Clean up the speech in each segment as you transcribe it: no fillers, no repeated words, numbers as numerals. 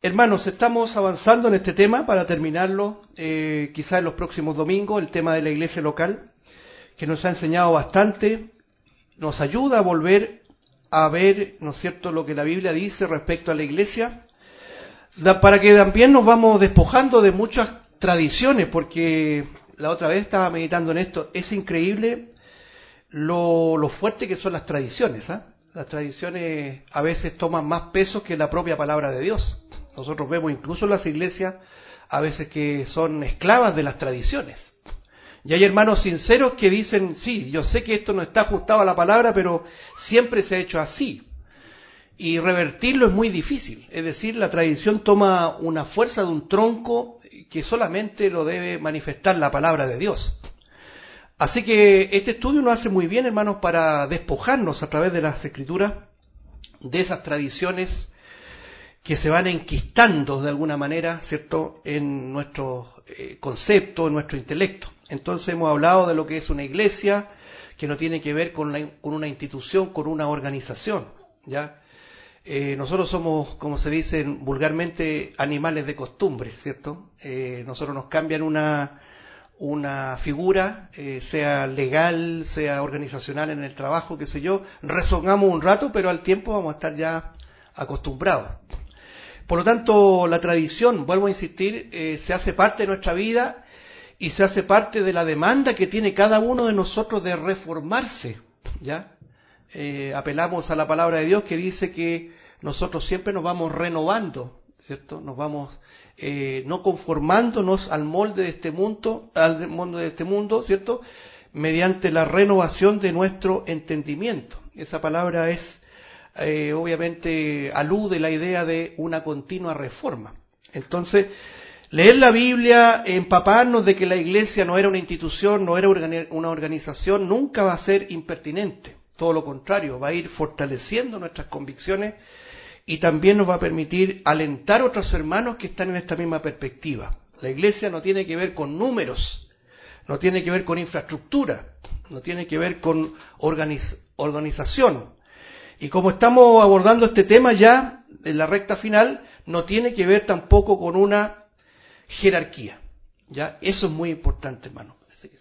Hermanos, estamos avanzando en este tema para terminarlo quizás en los próximos domingos, el tema de la iglesia local, que nos ha enseñado bastante, nos ayuda a volver a ver, ¿no es cierto?, lo que la Biblia dice respecto a la iglesia, para que también nos vamos despojando de muchas tradiciones, porque la otra vez estaba meditando en esto, es increíble lo fuerte que son las tradiciones, ¿eh? Las tradiciones a veces toman más peso que la propia palabra de Dios. Nosotros vemos incluso en las iglesias a veces que son esclavas de las tradiciones. Y hay hermanos sinceros que dicen, sí, yo sé que esto no está ajustado a la palabra, pero siempre se ha hecho así. Y revertirlo es muy difícil. Es decir, la tradición toma una fuerza de un tronco que solamente lo debe manifestar la palabra de Dios. Así que este estudio nos hace muy bien, hermanos, para despojarnos a través de las Escrituras de esas tradiciones que se van enquistando de alguna manera, ¿cierto?, en nuestro concepto, en nuestro intelecto. Entonces hemos hablado de lo que es una iglesia, que no tiene que ver con una institución, con una organización, ¿ya? Nosotros somos, como se dice vulgarmente, animales de costumbre, ¿cierto? Nosotros nos cambian una figura, sea legal, sea organizacional en el trabajo, qué sé yo, rezongamos un rato, pero al tiempo vamos a estar ya acostumbrados. Por lo tanto, la tradición, vuelvo a insistir, se hace parte de nuestra vida y se hace parte de la demanda que tiene cada uno de nosotros de reformarse, ¿ya? Apelamos a la palabra de Dios que dice que nosotros siempre nos vamos renovando, ¿cierto? Nos vamos no conformándonos al molde de este mundo, ¿cierto? Mediante la renovación de nuestro entendimiento. Esa palabra es obviamente alude la idea de una continua reforma. Entonces, leer la Biblia, empaparnos de que la iglesia no era una institución, no era una organización, nunca va a ser impertinente. Todo lo contrario, va a ir fortaleciendo nuestras convicciones y también nos va a permitir alentar a otros hermanos que están en esta misma perspectiva. La iglesia no tiene que ver con números, no tiene que ver con infraestructura, no tiene que ver con organización. Y como estamos abordando este tema ya en la recta final, no tiene que ver tampoco con una jerarquía. ¿Ya? Eso es muy importante, hermano.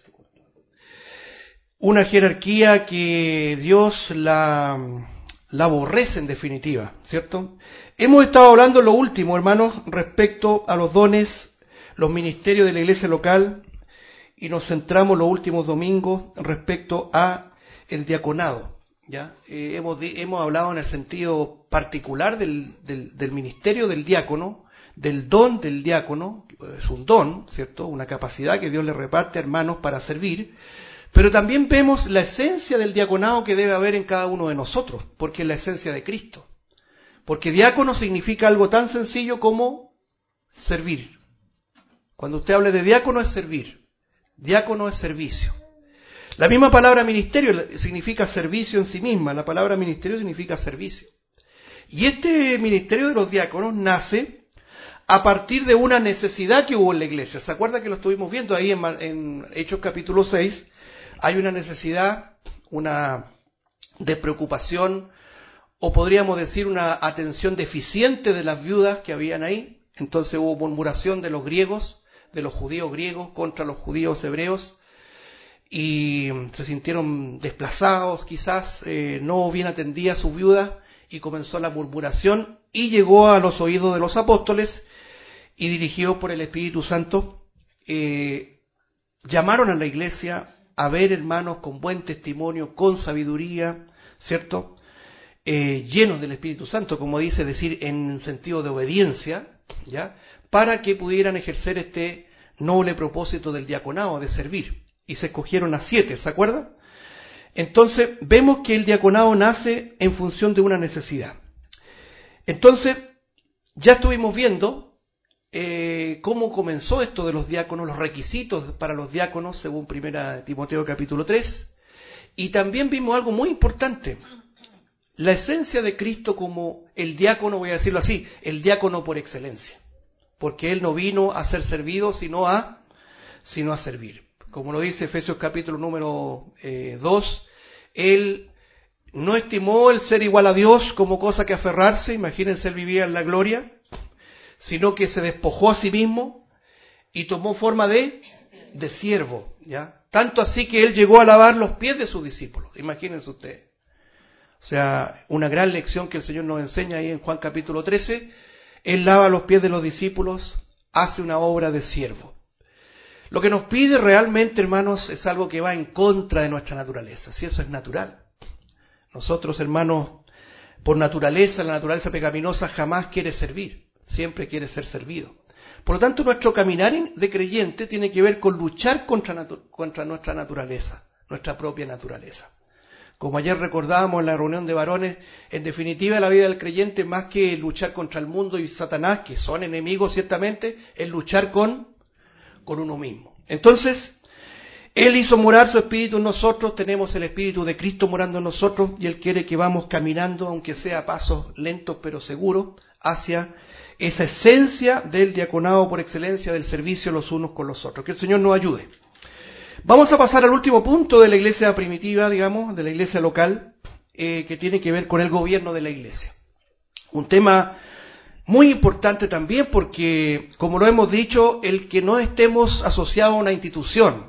Una jerarquía que Dios la aborrece en definitiva, ¿cierto? Hemos estado hablando lo último, hermanos, respecto a los dones, los ministerios de la iglesia local, y nos centramos los últimos domingos respecto a el diaconado. ¿Ya? Hemos hablado en el sentido particular del ministerio del diácono, del don del diácono, es un don, ¿cierto? Una capacidad que Dios le reparte a hermanos para servir, pero también vemos la esencia del diaconado que debe haber en cada uno de nosotros, porque es la esencia de Cristo. Porque diácono significa algo tan sencillo como servir. Cuando usted hable de diácono es servir, diácono es servicio. La misma palabra ministerio significa servicio en sí misma, la palabra ministerio significa servicio. Y este ministerio de los diáconos nace a partir de una necesidad que hubo en la iglesia. ¿Se acuerda que lo estuvimos viendo ahí en Hechos capítulo 6? Hay una necesidad, una despreocupación, o podríamos decir una atención deficiente de las viudas que habían ahí. Entonces hubo murmuración de los griegos, de los judíos griegos contra los judíos hebreos, y se sintieron desplazados quizás, no bien atendía a sus viudas, y comenzó la murmuración y llegó a los oídos de los apóstoles y dirigidos por el Espíritu Santo, llamaron a la iglesia a ver hermanos con buen testimonio, con sabiduría, ¿cierto? Llenos del Espíritu Santo, como dice, decir en sentido de obediencia, ¿ya? Para que pudieran ejercer este noble propósito del diaconado, de servir. Y se escogieron a 7, ¿se acuerdan? Entonces, vemos que el diaconado nace en función de una necesidad. Entonces, ya estuvimos viendo cómo comenzó esto de los diáconos, los requisitos para los diáconos, según 1 Timoteo capítulo 3. Y también vimos algo muy importante, la esencia de Cristo como el diácono, voy a decirlo así, el diácono por excelencia. Porque Él no vino a ser servido, sino a servir. Como lo dice Efesios capítulo número 2, Él no estimó el ser igual a Dios como cosa que aferrarse, imagínense, Él vivía en la gloria, sino que se despojó a sí mismo y tomó forma de siervo, ¿ya? Tanto así que él llegó a lavar los pies de sus discípulos, imagínense ustedes. O sea, una gran lección que el Señor nos enseña ahí en Juan capítulo 13, él lava los pies de los discípulos, hace una obra de siervo. Lo que nos pide realmente, hermanos, es algo que va en contra de nuestra naturaleza, si eso es natural. Nosotros, hermanos, por naturaleza, la naturaleza pecaminosa jamás quiere servir, siempre quiere ser servido. Por lo tanto, nuestro caminar de creyente tiene que ver con luchar contra nuestra naturaleza, nuestra propia naturaleza. Como ayer recordábamos en la reunión de varones, en definitiva la vida del creyente, más que luchar contra el mundo y Satanás, que son enemigos ciertamente, es luchar con uno mismo. Entonces, Él hizo morar su espíritu en nosotros, tenemos el espíritu de Cristo morando en nosotros, y Él quiere que vamos caminando, aunque sea a pasos lentos pero seguros, hacia esa esencia del diaconado por excelencia, del servicio los unos con los otros. Que el Señor nos ayude. Vamos a pasar al último punto de la iglesia primitiva, digamos, de la iglesia local, que tiene que ver con el gobierno de la iglesia. Un tema muy importante también porque, como lo hemos dicho, el que no estemos asociados a una institución,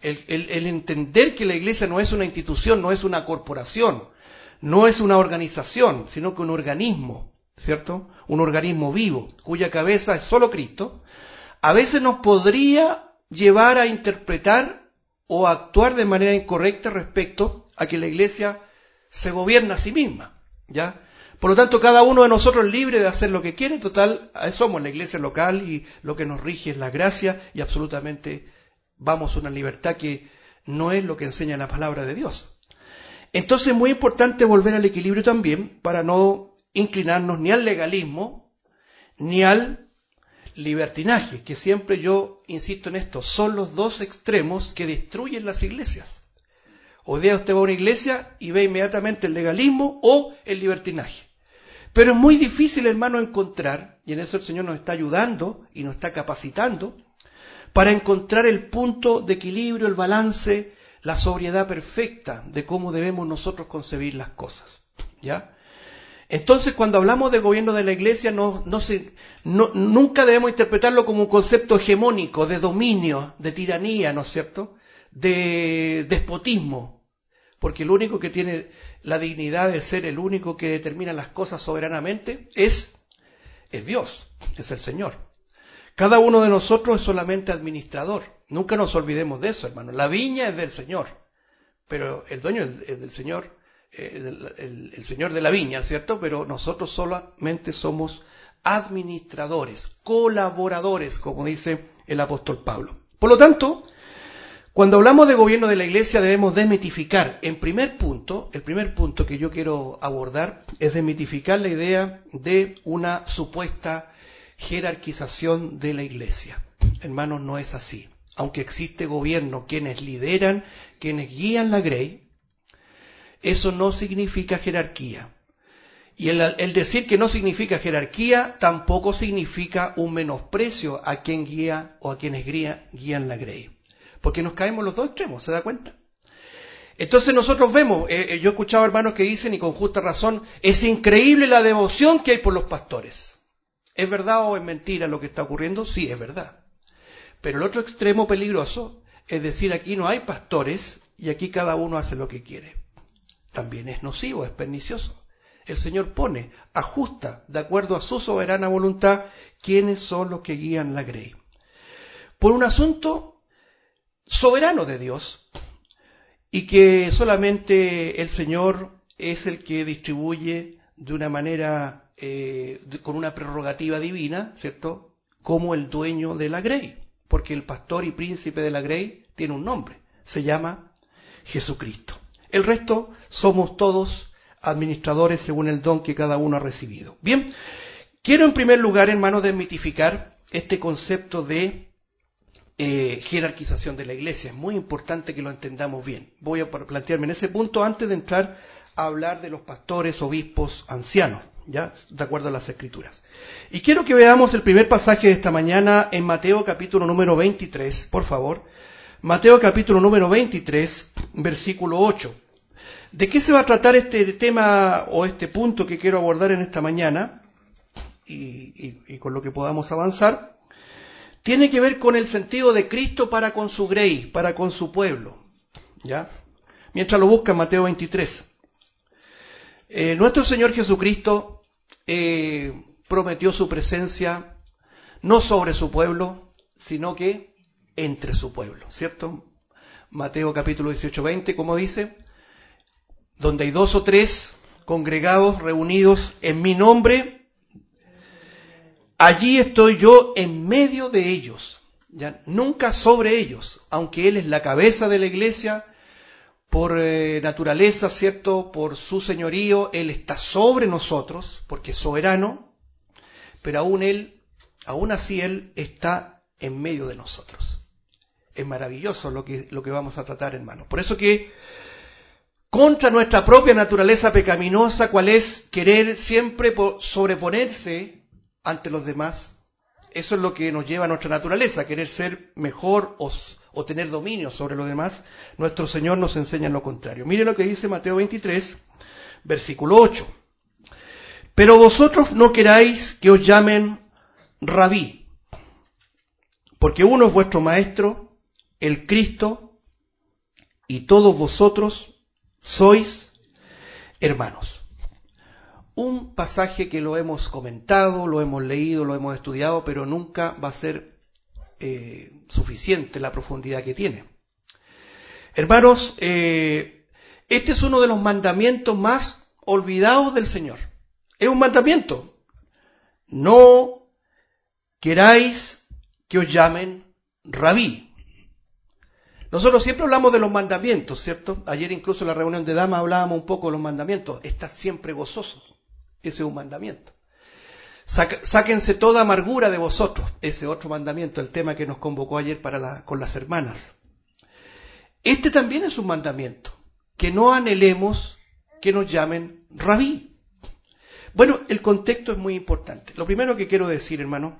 el entender que la iglesia no es una institución, no es una corporación, no es una organización, sino que un organismo, ¿cierto? Un organismo vivo, cuya cabeza es solo Cristo, a veces nos podría llevar a interpretar o a actuar de manera incorrecta respecto a que la iglesia se gobierna a sí misma, ¿ya? Por lo tanto, cada uno de nosotros es libre de hacer lo que quiere, total, somos la iglesia local y lo que nos rige es la gracia y absolutamente vamos a una libertad que no es lo que enseña la palabra de Dios. Entonces es muy importante volver al equilibrio también para no inclinarnos ni al legalismo ni al libertinaje, que siempre yo insisto en esto, son los dos extremos que destruyen las iglesias. Hoy día usted va a una iglesia y ve inmediatamente el legalismo o el libertinaje. Pero es muy difícil, hermano, encontrar, y en eso el Señor nos está ayudando y nos está capacitando, para encontrar el punto de equilibrio, el balance, la sobriedad perfecta de cómo debemos nosotros concebir las cosas, ¿ya? Entonces, cuando hablamos de gobierno de la iglesia, nunca debemos interpretarlo como un concepto hegemónico, de dominio, de tiranía, ¿no es cierto?, de despotismo, porque el único que tiene la dignidad de ser el único que determina las cosas soberanamente es Dios, es el Señor. Cada uno de nosotros es solamente administrador. Nunca nos olvidemos de eso, hermano. La viña es del Señor, pero el dueño es del Señor, el Señor de la viña, ¿cierto? Pero nosotros solamente somos administradores, colaboradores, como dice el apóstol Pablo. Por lo tanto, cuando hablamos de gobierno de la iglesia debemos desmitificar, el primer punto que yo quiero abordar es desmitificar la idea de una supuesta jerarquización de la iglesia. Hermanos, no es así. Aunque existe gobierno, quienes lideran, quienes guían la grey, eso no significa jerarquía. Y el decir que no significa jerarquía tampoco significa un menosprecio a quien guía o a quienes guían la grey. Porque nos caemos los dos extremos, ¿se da cuenta? Entonces nosotros vemos, yo he escuchado hermanos que dicen, y con justa razón, es increíble la devoción que hay por los pastores. ¿Es verdad o es mentira lo que está ocurriendo? Sí, es verdad. Pero el otro extremo peligroso es decir, aquí no hay pastores y aquí cada uno hace lo que quiere. También es nocivo, es pernicioso. El Señor pone, ajusta, de acuerdo a su soberana voluntad, quiénes son los que guían la grey. Por un asunto soberano de Dios, y que solamente el Señor es el que distribuye de una manera, con una prerrogativa divina, ¿cierto?, como el dueño de la grey, porque el pastor y príncipe de la grey tiene un nombre, se llama Jesucristo. El resto somos todos administradores según el don que cada uno ha recibido. Bien, quiero en primer lugar, hermanos, desmitificar este concepto de jerarquización de la iglesia. Es muy importante que lo entendamos bien. Voy a plantearme en ese punto antes de entrar a hablar de los pastores, obispos, ancianos, ya de acuerdo a las Escrituras. Y quiero que veamos el primer pasaje de esta mañana en Mateo capítulo número 23, por favor. Mateo capítulo número 23, versículo 8. ¿De qué se va a tratar este tema o este punto que quiero abordar en esta mañana? y con lo que podamos avanzar, tiene que ver con el sentido de Cristo para con su grey, para con su pueblo, ¿ya? Mientras lo busca en Mateo 23. Nuestro Señor Jesucristo prometió su presencia no sobre su pueblo, sino que entre su pueblo, ¿cierto? Mateo capítulo 18, 20, como dice, donde hay 2 o 3 congregados, reunidos en mi nombre, allí estoy yo en medio de ellos, ¿ya? Nunca sobre ellos, aunque Él es la cabeza de la iglesia, por naturaleza, ¿cierto? Por su señorío, Él está sobre nosotros, porque es soberano, pero aún así Él está en medio de nosotros. Es maravilloso lo que vamos a tratar, hermanos. Por eso que contra nuestra propia naturaleza pecaminosa, cual es querer siempre sobreponerse ante los demás, eso es lo que nos lleva a nuestra naturaleza, querer ser mejor o tener dominio sobre los demás. Nuestro Señor nos enseña lo contrario. Mire lo que dice Mateo 23, versículo 8. Pero vosotros no queráis que os llamen rabí, porque uno es vuestro maestro, el Cristo, y todos vosotros sois hermanos. Un pasaje que lo hemos comentado, lo hemos leído, lo hemos estudiado, pero nunca va a ser suficiente la profundidad que tiene. Hermanos, este es uno de los mandamientos más olvidados del Señor. Es un mandamiento. No queráis que os llamen rabí. Nosotros siempre hablamos de los mandamientos, ¿cierto? Ayer incluso en la reunión de damas hablábamos un poco de los mandamientos. Estad siempre gozosos. Ese es un mandamiento. Sáquense toda amargura de vosotros. Ese otro mandamiento, el tema que nos convocó ayer con las hermanas. Este también es un mandamiento. Que no anhelemos que nos llamen rabí. Bueno, el contexto es muy importante. Lo primero que quiero decir, hermano,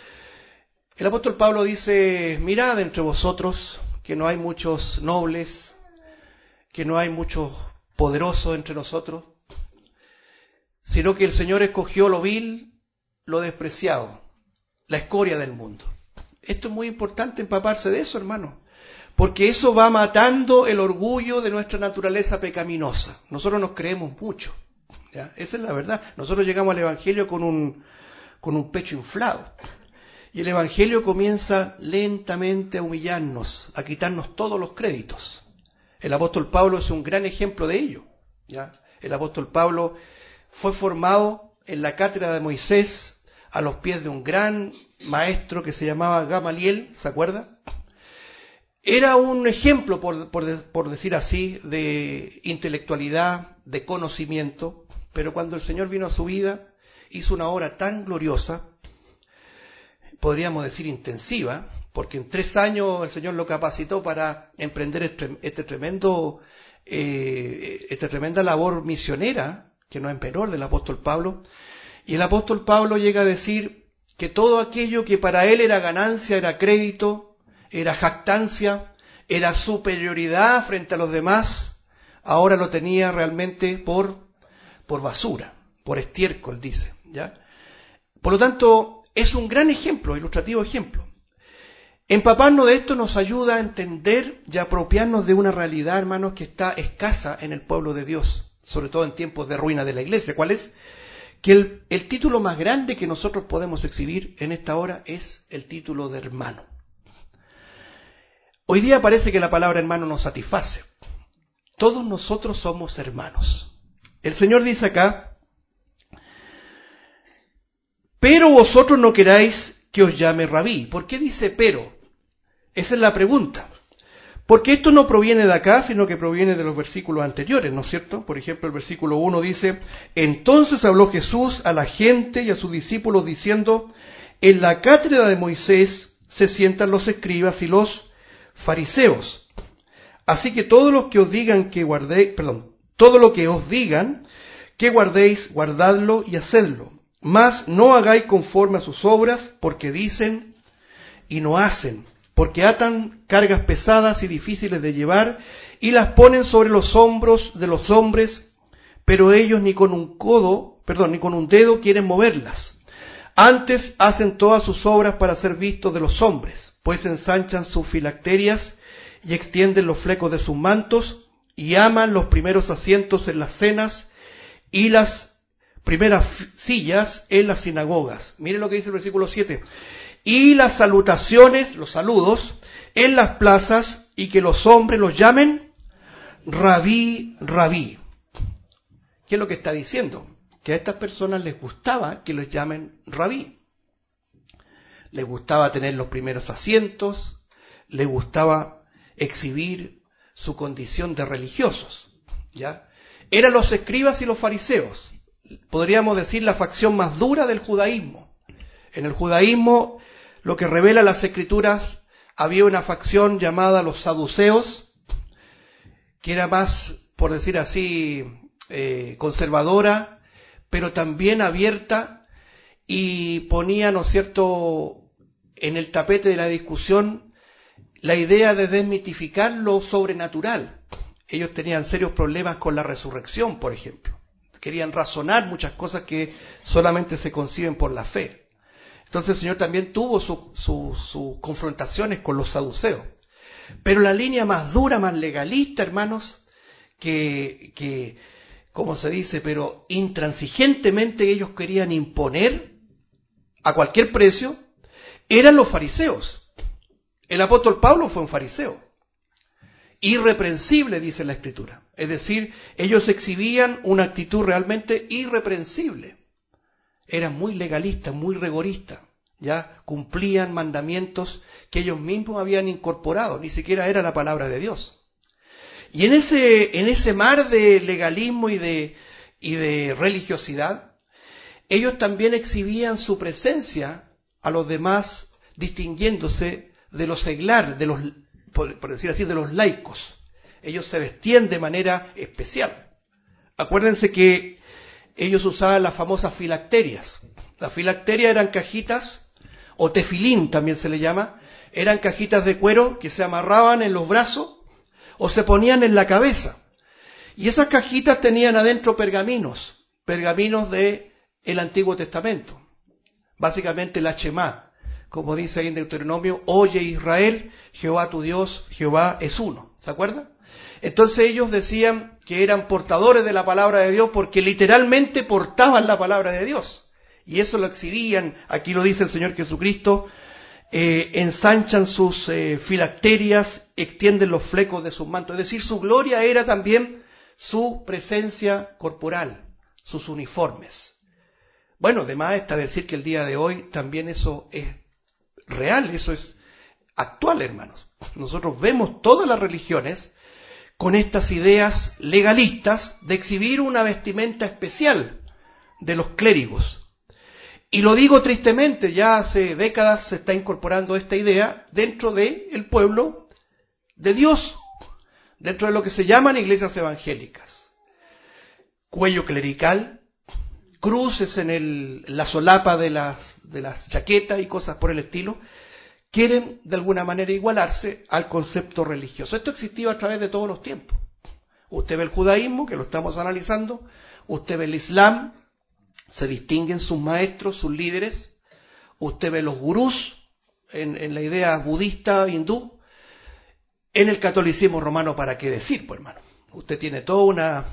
el apóstol Pablo dice, mirad entre vosotros que no hay muchos nobles, que no hay muchos poderosos entre nosotros, sino que el Señor escogió lo vil, lo despreciado, la escoria del mundo. Esto es muy importante empaparse de eso, hermano, porque eso va matando el orgullo de nuestra naturaleza pecaminosa. Nosotros nos creemos mucho, ¿ya? Esa es la verdad. Nosotros llegamos al Evangelio con un pecho inflado. Y el Evangelio comienza lentamente a humillarnos, a quitarnos todos los créditos. El apóstol Pablo es un gran ejemplo de ello, ¿ya? El apóstol Pablo fue formado en la cátedra de Moisés a los pies de un gran maestro que se llamaba Gamaliel, ¿se acuerda? Era un ejemplo, por decir así, de intelectualidad, de conocimiento, pero cuando el Señor vino a su vida, hizo una obra tan gloriosa, podríamos decir intensiva, porque en 3 años el Señor lo capacitó para emprender esta tremenda labor misionera, que no es menor del apóstol Pablo. Y el apóstol Pablo llega a decir que todo aquello que para él era ganancia, era crédito, era jactancia, era superioridad frente a los demás, ahora lo tenía realmente por basura, por estiércol, dice, ¿ya? Por lo tanto, es un gran ejemplo, ilustrativo ejemplo. Empaparnos de esto nos ayuda a entender y apropiarnos de una realidad, hermanos, que está escasa en el pueblo de Dios, sobre todo en tiempos de ruina de la iglesia. ¿Cuál es? Que el título más grande que nosotros podemos exhibir en esta hora es el título de hermano. Hoy día parece que la palabra hermano nos satisface. Todos nosotros somos hermanos. El Señor dice acá, pero vosotros no queráis que os llame rabí. ¿Por qué dice pero? Esa es la pregunta. Porque esto no proviene de acá, sino que proviene de los versículos anteriores, ¿no es cierto? Por ejemplo, el versículo 1 dice, entonces habló Jesús a la gente y a sus discípulos diciendo, en la cátedra de Moisés se sientan los escribas y los fariseos. Así que todo lo que os digan que guardéis, guardadlo y hacedlo. Mas no hagáis conforme a sus obras, porque dicen y no hacen. Porque atan cargas pesadas y difíciles de llevar y las ponen sobre los hombros de los hombres, pero ellos ni con un dedo quieren moverlas. Antes hacen todas sus obras para ser vistos de los hombres, pues ensanchan sus filacterias y extienden los flecos de sus mantos, y aman los primeros asientos en las cenas y las primeras sillas en las sinagogas. Miren lo que dice el versículo 7. Y las salutaciones, los saludos, en las plazas, y que los hombres los llamen Rabí, Rabí. ¿Qué es lo que está diciendo? Que a estas personas les gustaba que los llamen Rabí. Les gustaba tener los primeros asientos, les gustaba exhibir su condición de religiosos, ¿ya? Eran los escribas y los fariseos, podríamos decir la facción más dura del judaísmo. En el judaísmo, lo que revela las escrituras, había una facción llamada los saduceos, que era más, por decir así, conservadora, pero también abierta, y ponía, ¿no es cierto?, en el tapete de la discusión la idea de desmitificar lo sobrenatural. Ellos tenían serios problemas con la resurrección, por ejemplo. Querían razonar muchas cosas que solamente se conciben por la fe. Entonces el Señor también tuvo sus confrontaciones con los saduceos. Pero la línea más dura, más legalista, hermanos, que como se dice, pero intransigentemente ellos querían imponer a cualquier precio, eran los fariseos. El apóstol Pablo fue un fariseo. Irreprensible, dice la Escritura. Es decir, ellos exhibían una actitud realmente irreprensible. Eran muy legalistas, muy rigoristas. Ya cumplían mandamientos que ellos mismos habían incorporado. Ni siquiera era la palabra de Dios. Y en ese mar de legalismo y de religiosidad, ellos también exhibían su presencia a los demás, distinguiéndose de los seglar, de los, por decir así, de los laicos. Ellos se vestían de manera especial. Acuérdense que ellos usaban las famosas filacterias. Las filacterias eran cajitas, o tefilín también se le llama, eran cajitas de cuero que se amarraban en los brazos o se ponían en la cabeza. Y esas cajitas tenían adentro pergaminos del Antiguo Testamento. Básicamente la Shemá, como dice ahí en Deuteronomio, oye Israel, Jehová tu Dios, Jehová es uno. ¿Se acuerdan? Entonces ellos decían que eran portadores de la palabra de Dios porque literalmente portaban la palabra de Dios. Y eso lo exhibían, aquí lo dice el Señor Jesucristo, ensanchan sus filacterias, extienden los flecos de sus mantos. Es decir, su gloria era también su presencia corporal, sus uniformes. Bueno, además está decir que el día de hoy también eso es real, eso es actual, hermanos. Nosotros vemos todas las religiones con estas ideas legalistas de exhibir una vestimenta especial de los clérigos. Y lo digo tristemente, ya hace décadas se está incorporando esta idea dentro del pueblo de Dios, dentro de lo que se llaman iglesias evangélicas. Cuello clerical, cruces en la solapa de las chaquetas y cosas por el estilo, quieren de alguna manera igualarse al concepto religioso. Esto existió a través de todos los tiempos. Usted ve el judaísmo, que lo estamos analizando, usted ve el islam, se distinguen sus maestros, sus líderes, usted ve los gurús en la idea budista, hindú, en el catolicismo romano, ¿para qué decir, pues, hermano? Usted tiene toda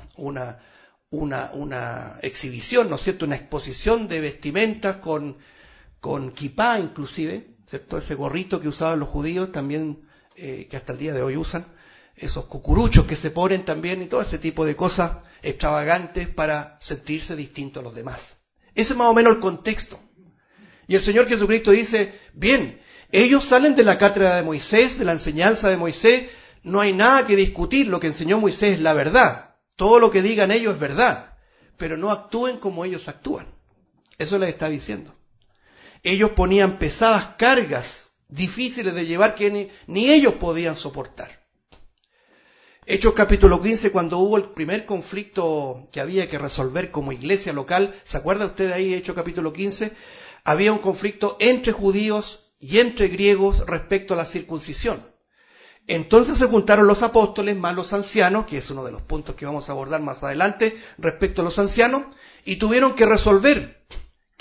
una exhibición, ¿no es cierto?, una exposición de vestimentas con kipá inclusive, ¿cierto?, ese gorrito que usaban los judíos también, que hasta el día de hoy usan, esos cucuruchos que se ponen también y todo ese tipo de cosas extravagantes para sentirse distinto a los demás. Ese es más o menos el contexto. Y el Señor Jesucristo dice, bien, ellos salen de la cátedra de Moisés, de la enseñanza de Moisés, no hay nada que discutir, lo que enseñó Moisés es la verdad. Todo lo que digan ellos es verdad, pero no actúen como ellos actúan. Eso les está diciendo. Ellos ponían pesadas cargas difíciles de llevar que ni ellos podían soportar. Hechos capítulo 15, cuando hubo el primer conflicto que había que resolver como iglesia local, ¿se acuerda usted de ahí, Hechos capítulo 15? Había un conflicto entre judíos y entre griegos respecto a la circuncisión. Entonces se juntaron los apóstoles más los ancianos, que es uno de los puntos que vamos a abordar más adelante respecto a los ancianos, y tuvieron que resolver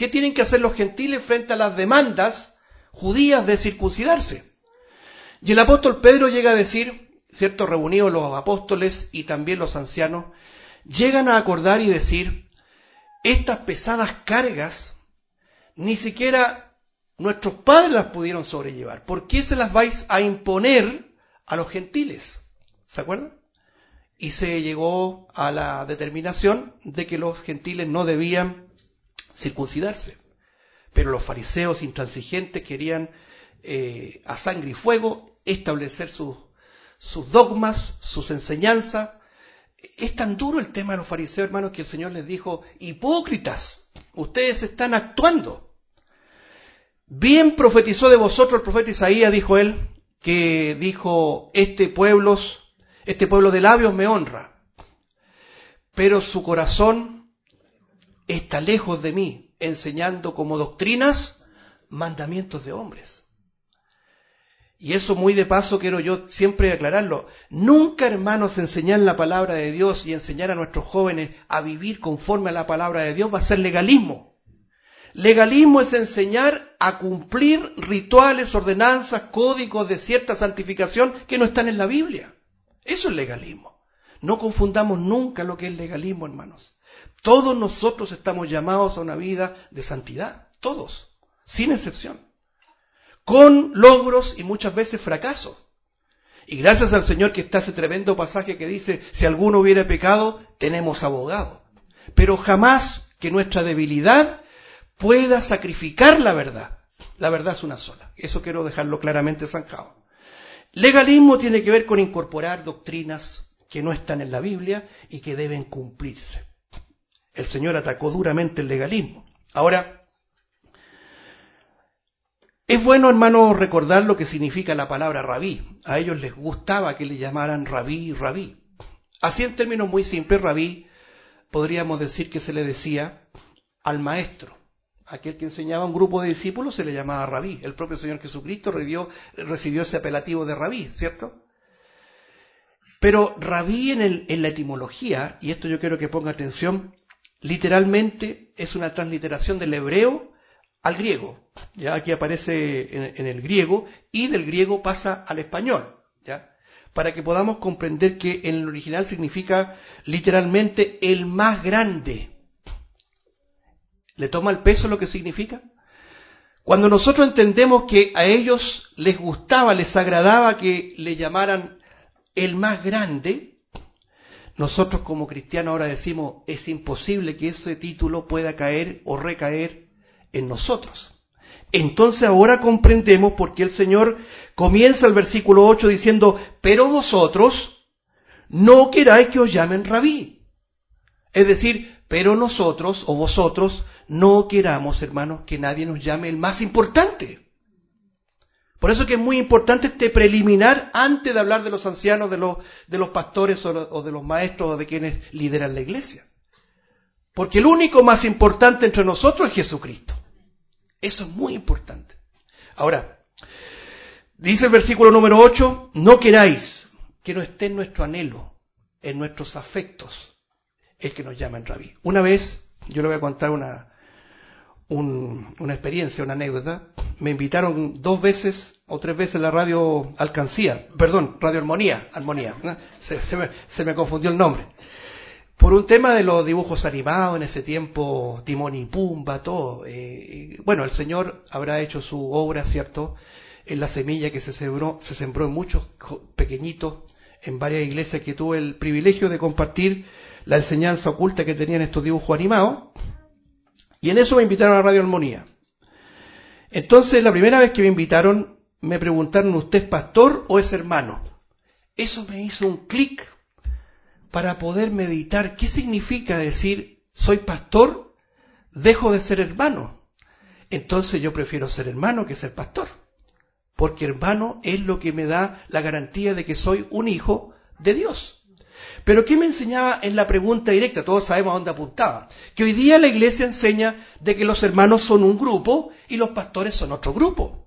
¿Qué tienen que hacer los gentiles frente a las demandas judías de circuncidarse? Y el apóstol Pedro llega a decir, ¿cierto? Reunidos los apóstoles y también los ancianos, llegan a acordar y decir, estas pesadas cargas ni siquiera nuestros padres las pudieron sobrellevar. ¿Por qué se las vais a imponer a los gentiles? ¿Se acuerdan? Y se llegó a la determinación de que los gentiles no debían circuncidarse. Pero los fariseos intransigentes querían a sangre y fuego establecer sus dogmas, sus enseñanzas. Es tan duro el tema de los fariseos, hermanos, que el Señor les dijo, hipócritas, ustedes están actuando. Bien profetizó de vosotros el profeta Isaías, dijo él, que dijo, este pueblo de labios me honra, pero su corazón está lejos de mí, enseñando como doctrinas mandamientos de hombres. Y eso muy de paso quiero yo siempre aclararlo. Nunca, hermanos, enseñar la palabra de Dios y enseñar a nuestros jóvenes a vivir conforme a la palabra de Dios va a ser legalismo. Legalismo es enseñar a cumplir rituales, ordenanzas, códigos de cierta santificación que no están en la Biblia. Eso es legalismo. No confundamos nunca lo que es legalismo, hermanos. Todos nosotros estamos llamados a una vida de santidad. Todos, sin excepción. Con logros y muchas veces fracasos. Y gracias al Señor que está ese tremendo pasaje que dice, si alguno hubiera pecado, tenemos abogado. Pero jamás que nuestra debilidad pueda sacrificar la verdad. La verdad es una sola. Eso quiero dejarlo claramente zanjado. Legalismo tiene que ver con incorporar doctrinas que no están en la Biblia y que deben cumplirse. El Señor atacó duramente el legalismo. Ahora, es bueno, hermano, recordar lo que significa la palabra rabí. A ellos les gustaba que le llamaran rabí, rabí. Así en términos muy simples, rabí, podríamos decir que se le decía al maestro. Aquel que enseñaba a un grupo de discípulos se le llamaba rabí. El propio Señor Jesucristo recibió ese apelativo de rabí, ¿cierto? Pero rabí en la etimología, y esto yo quiero que ponga atención, literalmente es una transliteración del hebreo al griego. Ya aquí aparece en el griego y del griego pasa al español, ¿ya? Para que podamos comprender que en el original significa literalmente el más grande. ¿Le toma el peso lo que significa? Cuando nosotros entendemos que a ellos les gustaba, les agradaba que le llamaran el más grande, nosotros como cristianos ahora decimos, es imposible que ese título pueda caer o recaer en nosotros. Entonces ahora comprendemos por qué el Señor comienza el versículo 8 diciendo, pero vosotros no queráis que os llamen rabí. Es decir, pero nosotros o vosotros no queramos, hermanos, que nadie nos llame el más importante. Por eso que es muy importante este preliminar antes de hablar de los ancianos, de los pastores o de los maestros o de quienes lideran la iglesia. Porque el único más importante entre nosotros es Jesucristo. Eso es muy importante. Ahora, dice el versículo número 8, no queráis que no esté en nuestro anhelo, en nuestros afectos, el que nos llaman rabí. Una vez, yo le voy a contar una experiencia, una anécdota. Me invitaron 2 veces o 3 veces a la radio Radio Armonía, ¿no? Se me confundió el nombre. Por un tema de los dibujos animados en ese tiempo, Timón y Pumba, todo. Bueno, el Señor habrá hecho su obra, ¿cierto? En la semilla que se sembró en muchos pequeñitos, en varias iglesias que tuve el privilegio de compartir la enseñanza oculta que tenían estos dibujos animados. Y en eso me invitaron a Radio Armonía. Entonces, la primera vez que me invitaron, me preguntaron, ¿usted es pastor o es hermano? Eso me hizo un clic para poder meditar qué significa decir, soy pastor, dejo de ser hermano. Entonces yo prefiero ser hermano que ser pastor, porque hermano es lo que me da la garantía de que soy un hijo de Dios. Pero ¿qué me enseñaba en la pregunta directa? Todos sabemos a dónde apuntaba. Que hoy día la iglesia enseña de que los hermanos son un grupo y los pastores son otro grupo.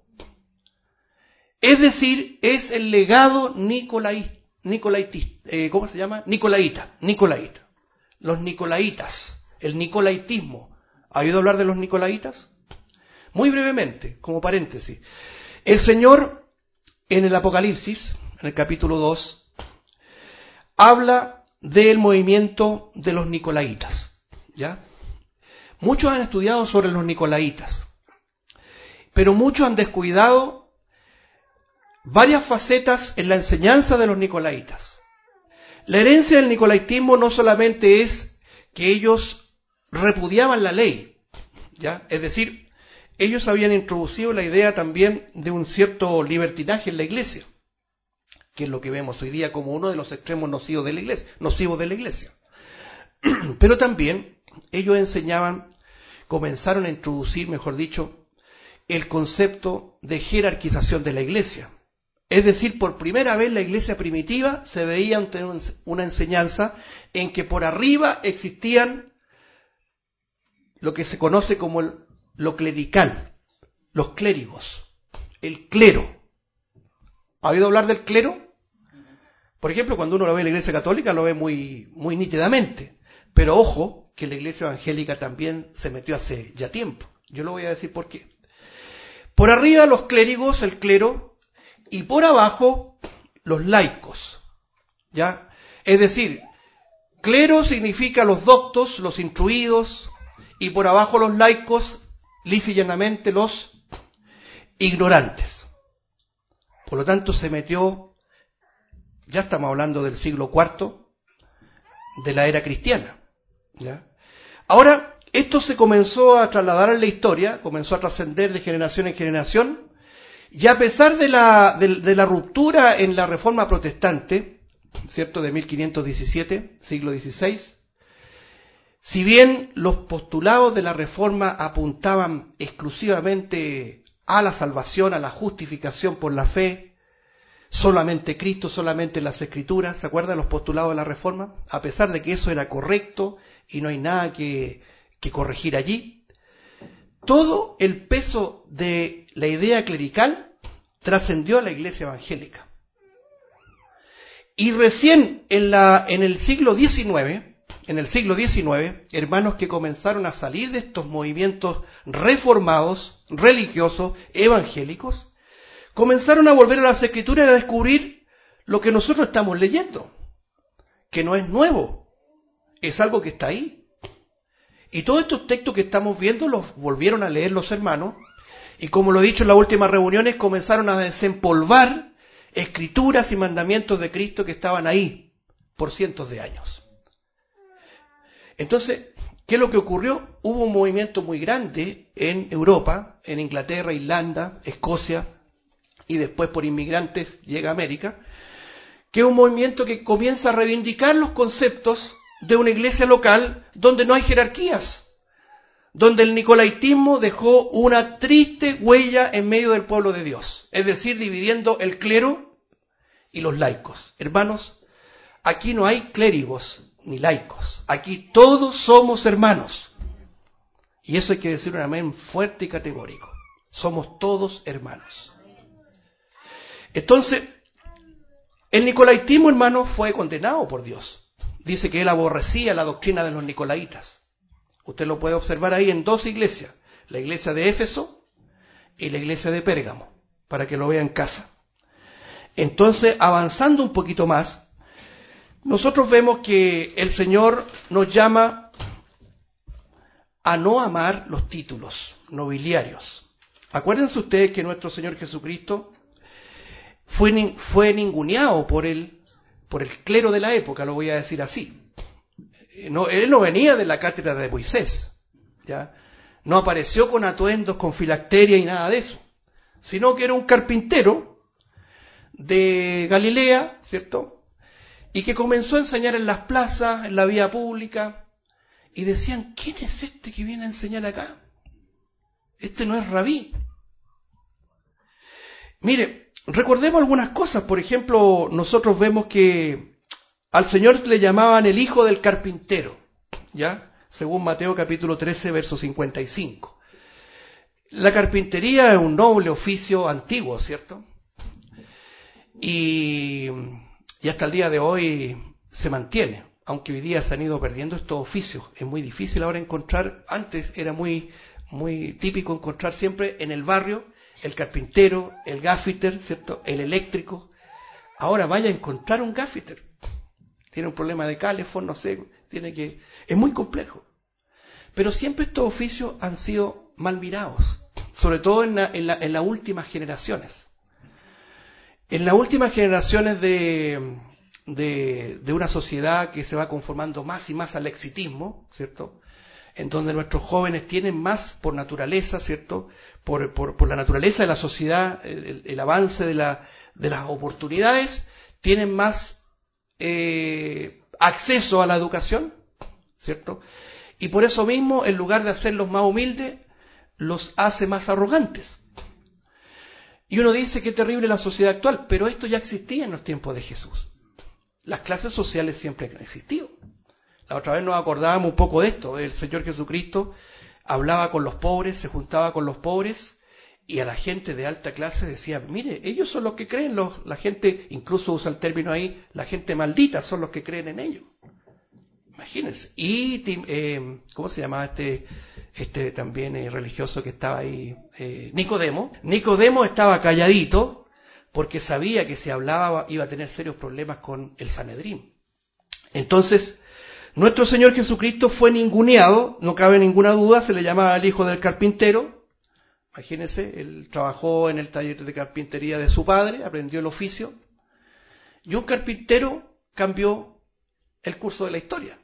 Es decir, es el legado nicolaita. Los nicolaitas, el nicolaitismo. ¿Ha oído hablar de los nicolaitas? Muy brevemente, como paréntesis. El Señor, en el Apocalipsis, en el capítulo 2, habla del movimiento de los nicolaitas, ¿ya? Muchos han estudiado sobre los nicolaitas, pero muchos han descuidado varias facetas en la enseñanza de los nicolaitas. La herencia del nicolaitismo no solamente es que ellos repudiaban la ley, ¿ya? Es decir, ellos habían introducido la idea también de un cierto libertinaje en la iglesia, que es lo que vemos hoy día como uno de los extremos nocivos de la iglesia. Pero también ellos comenzaron a introducir, mejor dicho, el concepto de jerarquización de la iglesia. Es decir, por primera vez la iglesia primitiva se veía ante una enseñanza en que por arriba existían lo que se conoce como lo clerical, los clérigos, el clero. ¿Ha oído hablar del clero? Por ejemplo, cuando uno lo ve en la iglesia católica lo ve muy, muy nítidamente. Pero ojo, que la iglesia evangélica también se metió hace ya tiempo. Yo lo voy a decir por qué. Por arriba los clérigos, el clero, y por abajo los laicos, ¿ya? Es decir, clero significa los doctos, los instruidos, y por abajo los laicos, lisa y llanamente los ignorantes. Por lo tanto se metió, ya estamos hablando del siglo IV, de la era cristiana, ¿ya? Ahora, esto se comenzó a trasladar en la historia, comenzó a trascender de generación en generación, y a pesar de la ruptura en la Reforma Protestante, ¿cierto?, de 1517, siglo XVI, si bien los postulados de la Reforma apuntaban exclusivamente a la salvación, a la justificación por la fe, solamente Cristo, solamente las Escrituras, ¿se acuerdan los postulados de la Reforma? A pesar de que eso era correcto y no hay nada que corregir allí, todo el peso de la idea clerical trascendió a la iglesia evangélica. Y recién en el siglo XIX, hermanos que comenzaron a salir de estos movimientos reformados, religiosos, evangélicos, comenzaron a volver a las Escrituras y a descubrir lo que nosotros estamos leyendo, que no es nuevo, es algo que está ahí. Y todos estos textos que estamos viendo los volvieron a leer los hermanos, y como lo he dicho en las últimas reuniones, comenzaron a desempolvar escrituras y mandamientos de Cristo que estaban ahí por cientos de años. Entonces, ¿qué es lo que ocurrió? Hubo un movimiento muy grande en Europa, en Inglaterra, Irlanda, Escocia, y después por inmigrantes llega a América, que es un movimiento que comienza a reivindicar los conceptos de una iglesia local donde no hay jerarquías, donde el nicolaitismo dejó una triste huella en medio del pueblo de Dios, es decir, dividiendo el clero y los laicos. Hermanos, aquí no hay clérigos ni laicos, aquí todos somos hermanos. Y eso hay que decir un amén fuerte y categórico. Somos todos hermanos. Entonces, el nicolaitismo, hermanos, fue condenado por Dios. Dice que él aborrecía la doctrina de los nicolaitas. Usted lo puede observar ahí en dos iglesias, la iglesia de Éfeso y la iglesia de Pérgamo, para que lo vea en casa. Entonces, avanzando un poquito más, nosotros vemos que el Señor nos llama a no amar los títulos nobiliarios. Acuérdense ustedes que nuestro Señor Jesucristo fue ninguneado por el clero de la época, lo voy a decir así. Él no venía de la cátedra de Moisés, ¿ya? No apareció con atuendos, con filacteria y nada de eso, sino que era un carpintero de Galilea, ¿cierto? Y que comenzó a enseñar en las plazas, en la vía pública, y decían, ¿quién es este que viene a enseñar acá? Este no es rabí. Mire, recordemos algunas cosas. Por ejemplo, nosotros vemos que al Señor le llamaban el hijo del carpintero, ¿ya? Según Mateo capítulo 13, verso 55. La carpintería es un noble oficio antiguo, ¿cierto? Y hasta el día de hoy se mantiene. aunque hoy día se han ido perdiendo estos oficios. Es muy difícil ahora encontrar, antes era muy típico encontrar siempre en el barrio el carpintero, el gaffiter, ¿cierto? El eléctrico. Ahora vaya a encontrar un gaffiter. Tiene un problema de calefón, no sé, es muy complejo. Pero siempre estos oficios han sido mal mirados, sobre todo en las últimas generaciones. En las últimas generaciones de una sociedad que se va conformando más y más al exitismo, ¿cierto? En donde nuestros jóvenes tienen más por naturaleza, ¿cierto? Por la naturaleza de la sociedad, el avance de las oportunidades, tienen más acceso a la educación, ¿cierto? Y por eso mismo, en lugar de hacerlos más humildes, los hace más arrogantes. Y uno dice qué terrible la sociedad actual, pero esto ya existía en los tiempos de Jesús. Las clases sociales siempre han existido. La otra vez nos acordábamos un poco de esto. El Señor Jesucristo hablaba con los pobres, se juntaba con los pobres, y a la gente de alta clase decía, mire, ellos son los que creen, la gente, incluso usa el término ahí, la gente maldita, son los que creen en ellos. Imagínense. Y, ¿cómo se llamaba este también religioso que estaba ahí? Nicodemo. Nicodemo estaba calladito porque sabía que si hablaba iba a tener serios problemas con el Sanedrín. Entonces, nuestro Señor Jesucristo fue ninguneado, no cabe ninguna duda, se le llamaba el hijo del carpintero. Imagínense, él trabajó en el taller de carpintería de su padre, aprendió el oficio. Y un carpintero cambió el curso de la historia,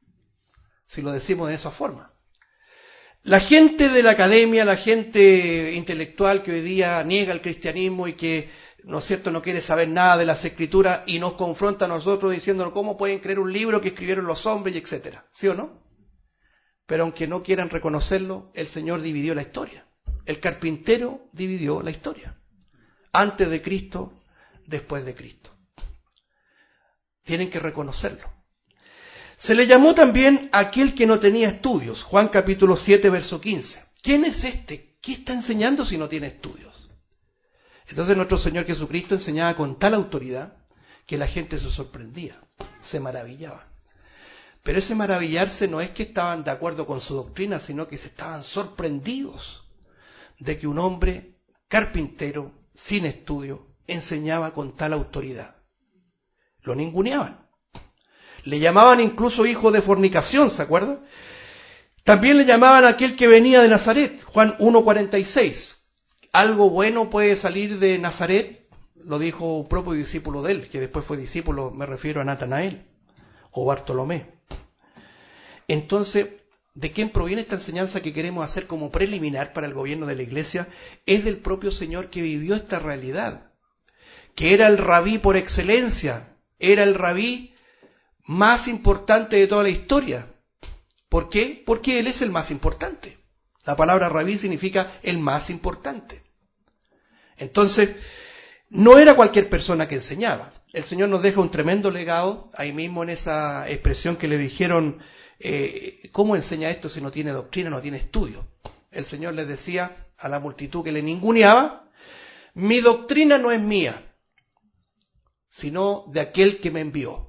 si lo decimos de esa forma. La gente de la academia, la gente intelectual que hoy día niega el cristianismo y que, ¿no es cierto?, no quiere saber nada de las escrituras y nos confronta a nosotros diciéndonos cómo pueden creer un libro que escribieron los hombres y etcétera. ¿Sí o no? Pero aunque no quieran reconocerlo, el Señor dividió la historia. El carpintero dividió la historia. Antes de Cristo, después de Cristo. Tienen que reconocerlo. Se le llamó también aquel que no tenía estudios. Juan capítulo 7, verso 15. ¿Quién es este? ¿Qué está enseñando si no tiene estudios? Entonces nuestro Señor Jesucristo enseñaba con tal autoridad que la gente se sorprendía, se maravillaba. Pero ese maravillarse no es que estaban de acuerdo con su doctrina, sino que se estaban sorprendidos de que un hombre carpintero, sin estudio, enseñaba con tal autoridad. Lo ninguneaban. Le llamaban incluso hijo de fornicación, ¿se acuerdan? También le llamaban a aquel que venía de Nazaret, Juan 1:46. Algo bueno puede salir de Nazaret, lo dijo un propio discípulo de él, que después fue discípulo, me refiero a Natanael o Bartolomé. Entonces, ¿de quién proviene esta enseñanza que queremos hacer como preliminar para el gobierno de la Iglesia? Es del propio Señor que vivió esta realidad, que era el rabí por excelencia, era el rabí más importante de toda la historia. ¿Por qué? Porque él es el más importante. La palabra rabí significa el más importante. Entonces, no era cualquier persona que enseñaba. El Señor nos deja un tremendo legado, ahí mismo en esa expresión que le dijeron, ¿cómo enseña esto si no tiene doctrina, no tiene estudio? El Señor les decía a la multitud que le ninguneaba, mi doctrina no es mía, sino de aquel que me envió.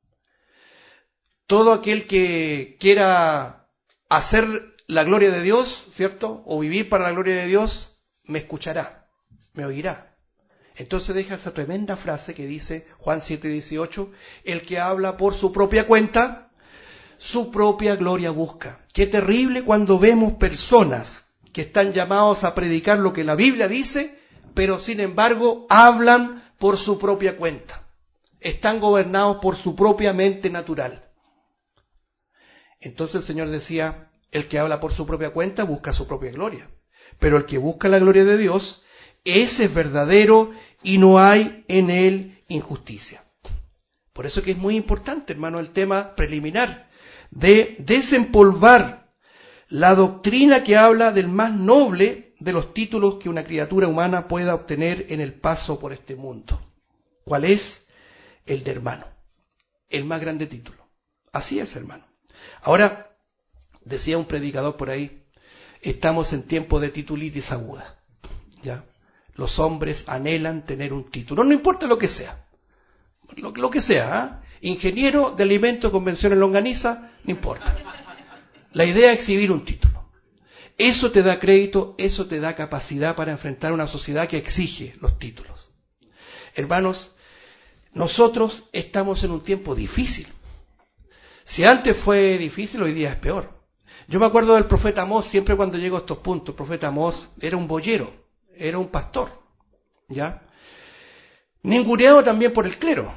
Todo aquel que quiera hacer la gloria de Dios, ¿cierto? O vivir para la gloria de Dios, me escuchará, me oirá. Entonces deja esa tremenda frase que dice Juan 7:18, el que habla por su propia cuenta, su propia gloria busca. Qué terrible cuando vemos personas que están llamados a predicar lo que la Biblia dice, pero sin embargo hablan por su propia cuenta. Están gobernados por su propia mente natural. Entonces el Señor decía, el que habla por su propia cuenta busca su propia gloria. Pero el que busca la gloria de Dios, ese es verdadero y no hay en él injusticia. Por eso que es muy importante, hermano, el tema preliminar de desempolvar la doctrina que habla del más noble de los títulos que una criatura humana pueda obtener en el paso por este mundo. ¿Cuál es? El de hermano. El más grande título. Así es, hermano. Ahora, decía un predicador por ahí, estamos en tiempo de titulitis aguda. ¿Ya? Los hombres anhelan tener un título, no importa lo que sea. lo que sea, ingeniero de alimentos con mención en longaniza, no importa. La idea es exhibir un título. Eso te da crédito, eso te da capacidad para enfrentar una sociedad que exige los títulos. Hermanos, nosotros estamos en un tiempo difícil. Si antes fue difícil, hoy día es peor. Yo me acuerdo del profeta Amós, siempre cuando llego a estos puntos, el profeta Amós era un boyero, era un pastor, ¿ya? Ninguneado también por el clero.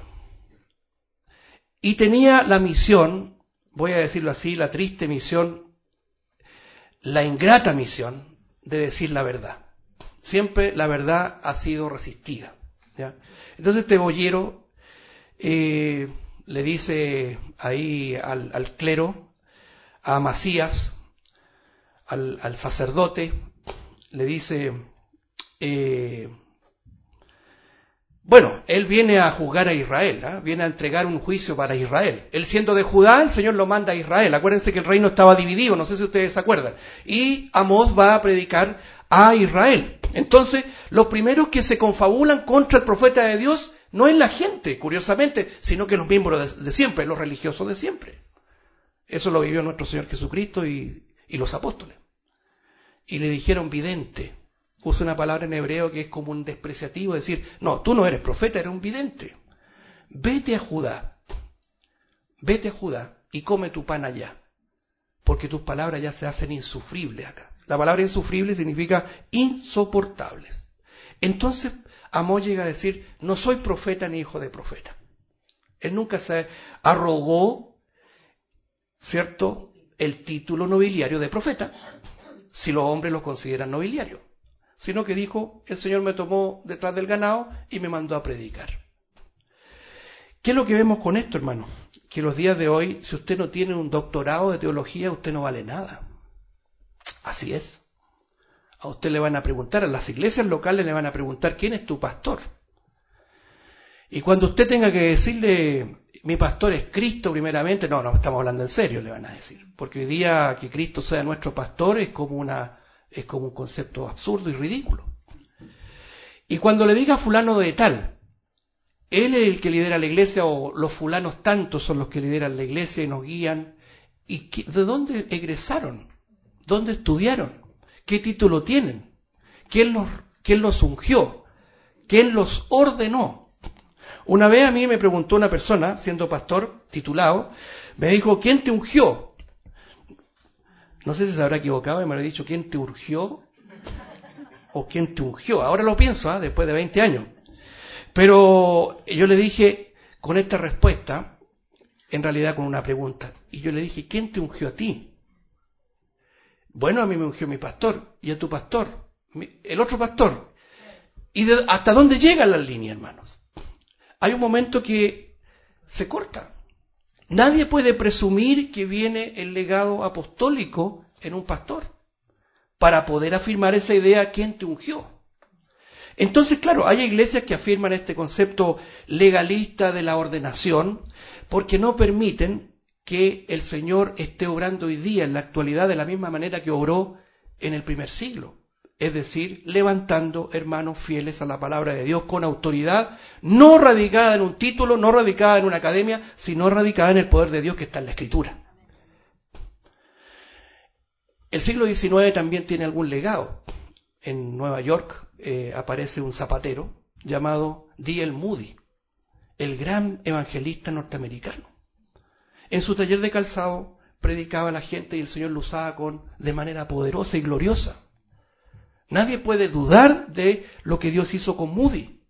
Y tenía la misión, voy a decirlo así, la triste misión, la ingrata misión de decir la verdad. Siempre la verdad ha sido resistida, ¿ya? Entonces este boyero le dice ahí al clero, a Amasías, al sacerdote, le dice, bueno, él viene a juzgar a Israel, viene a entregar un juicio para Israel. Él siendo de Judá, el Señor lo manda a Israel. Acuérdense que el reino estaba dividido, no sé si ustedes se acuerdan. Y Amós va a predicar a Israel. Entonces, los primeros que se confabulan contra el profeta de Dios no es la gente, curiosamente, sino que los miembros de siempre, los religiosos de siempre. Eso lo vivió nuestro Señor Jesucristo y los apóstoles. Y le dijeron vidente. Usa una palabra en hebreo que es como un despreciativo, decir, no, tú no eres profeta, eres un vidente. Vete a Judá y come tu pan allá, porque tus palabras ya se hacen insufribles acá. La palabra insufrible significa insoportables. Entonces Amós llega a decir, no soy profeta ni hijo de profeta. Él nunca se arrogó, ¿cierto?, el título nobiliario de profeta, si los hombres lo consideran nobiliario, sino que dijo, el Señor me tomó detrás del ganado y me mandó a predicar. ¿Qué es lo que vemos con esto, hermano? Que los días de hoy, si usted no tiene un doctorado de teología, usted no vale nada. Así es. A usted le van a preguntar, a las iglesias locales le van a preguntar, ¿quién es tu pastor? Y cuando usted tenga que decirle, mi pastor es Cristo primeramente, no estamos hablando en serio, le van a decir. Porque hoy día que Cristo sea nuestro pastor es como un concepto absurdo y ridículo. Y cuando le diga fulano de tal, él es el que lidera la iglesia o los fulanos tantos son los que lideran la iglesia y nos guían. ¿Y de dónde egresaron? ¿Dónde estudiaron? ¿Qué título tienen? ¿Quién los ungió? ¿Quién los ordenó? Una vez a mí me preguntó una persona, siendo pastor, titulado, me dijo, ¿quién te ungió? No sé si se habrá equivocado y me habrá dicho, ¿quién te urgió? ¿O quién te ungió? Ahora lo pienso, después de 20 años. Pero yo le dije, con esta respuesta, en realidad con una pregunta, y yo le dije, ¿quién te ungió a ti? Bueno, a mí me ungió mi pastor, y a tu pastor, el otro pastor. ¿Y hasta dónde llegan las líneas, hermanos? Hay un momento que se corta. Nadie puede presumir que viene el legado apostólico en un pastor para poder afirmar esa idea, ¿quién te ungió? Entonces, claro, hay iglesias que afirman este concepto legalista de la ordenación porque no permiten que el Señor esté obrando hoy día en la actualidad de la misma manera que obró en el primer siglo. Es decir, levantando hermanos fieles a la palabra de Dios con autoridad, no radicada en un título, no radicada en una academia, sino radicada en el poder de Dios que está en la Escritura. El siglo XIX también tiene algún legado. En Nueva York aparece un zapatero llamado D.L. Moody, el gran evangelista norteamericano. En su taller de calzado predicaba a la gente y el Señor lo usaba de manera poderosa y gloriosa. Nadie puede dudar de lo que Dios hizo con Moody.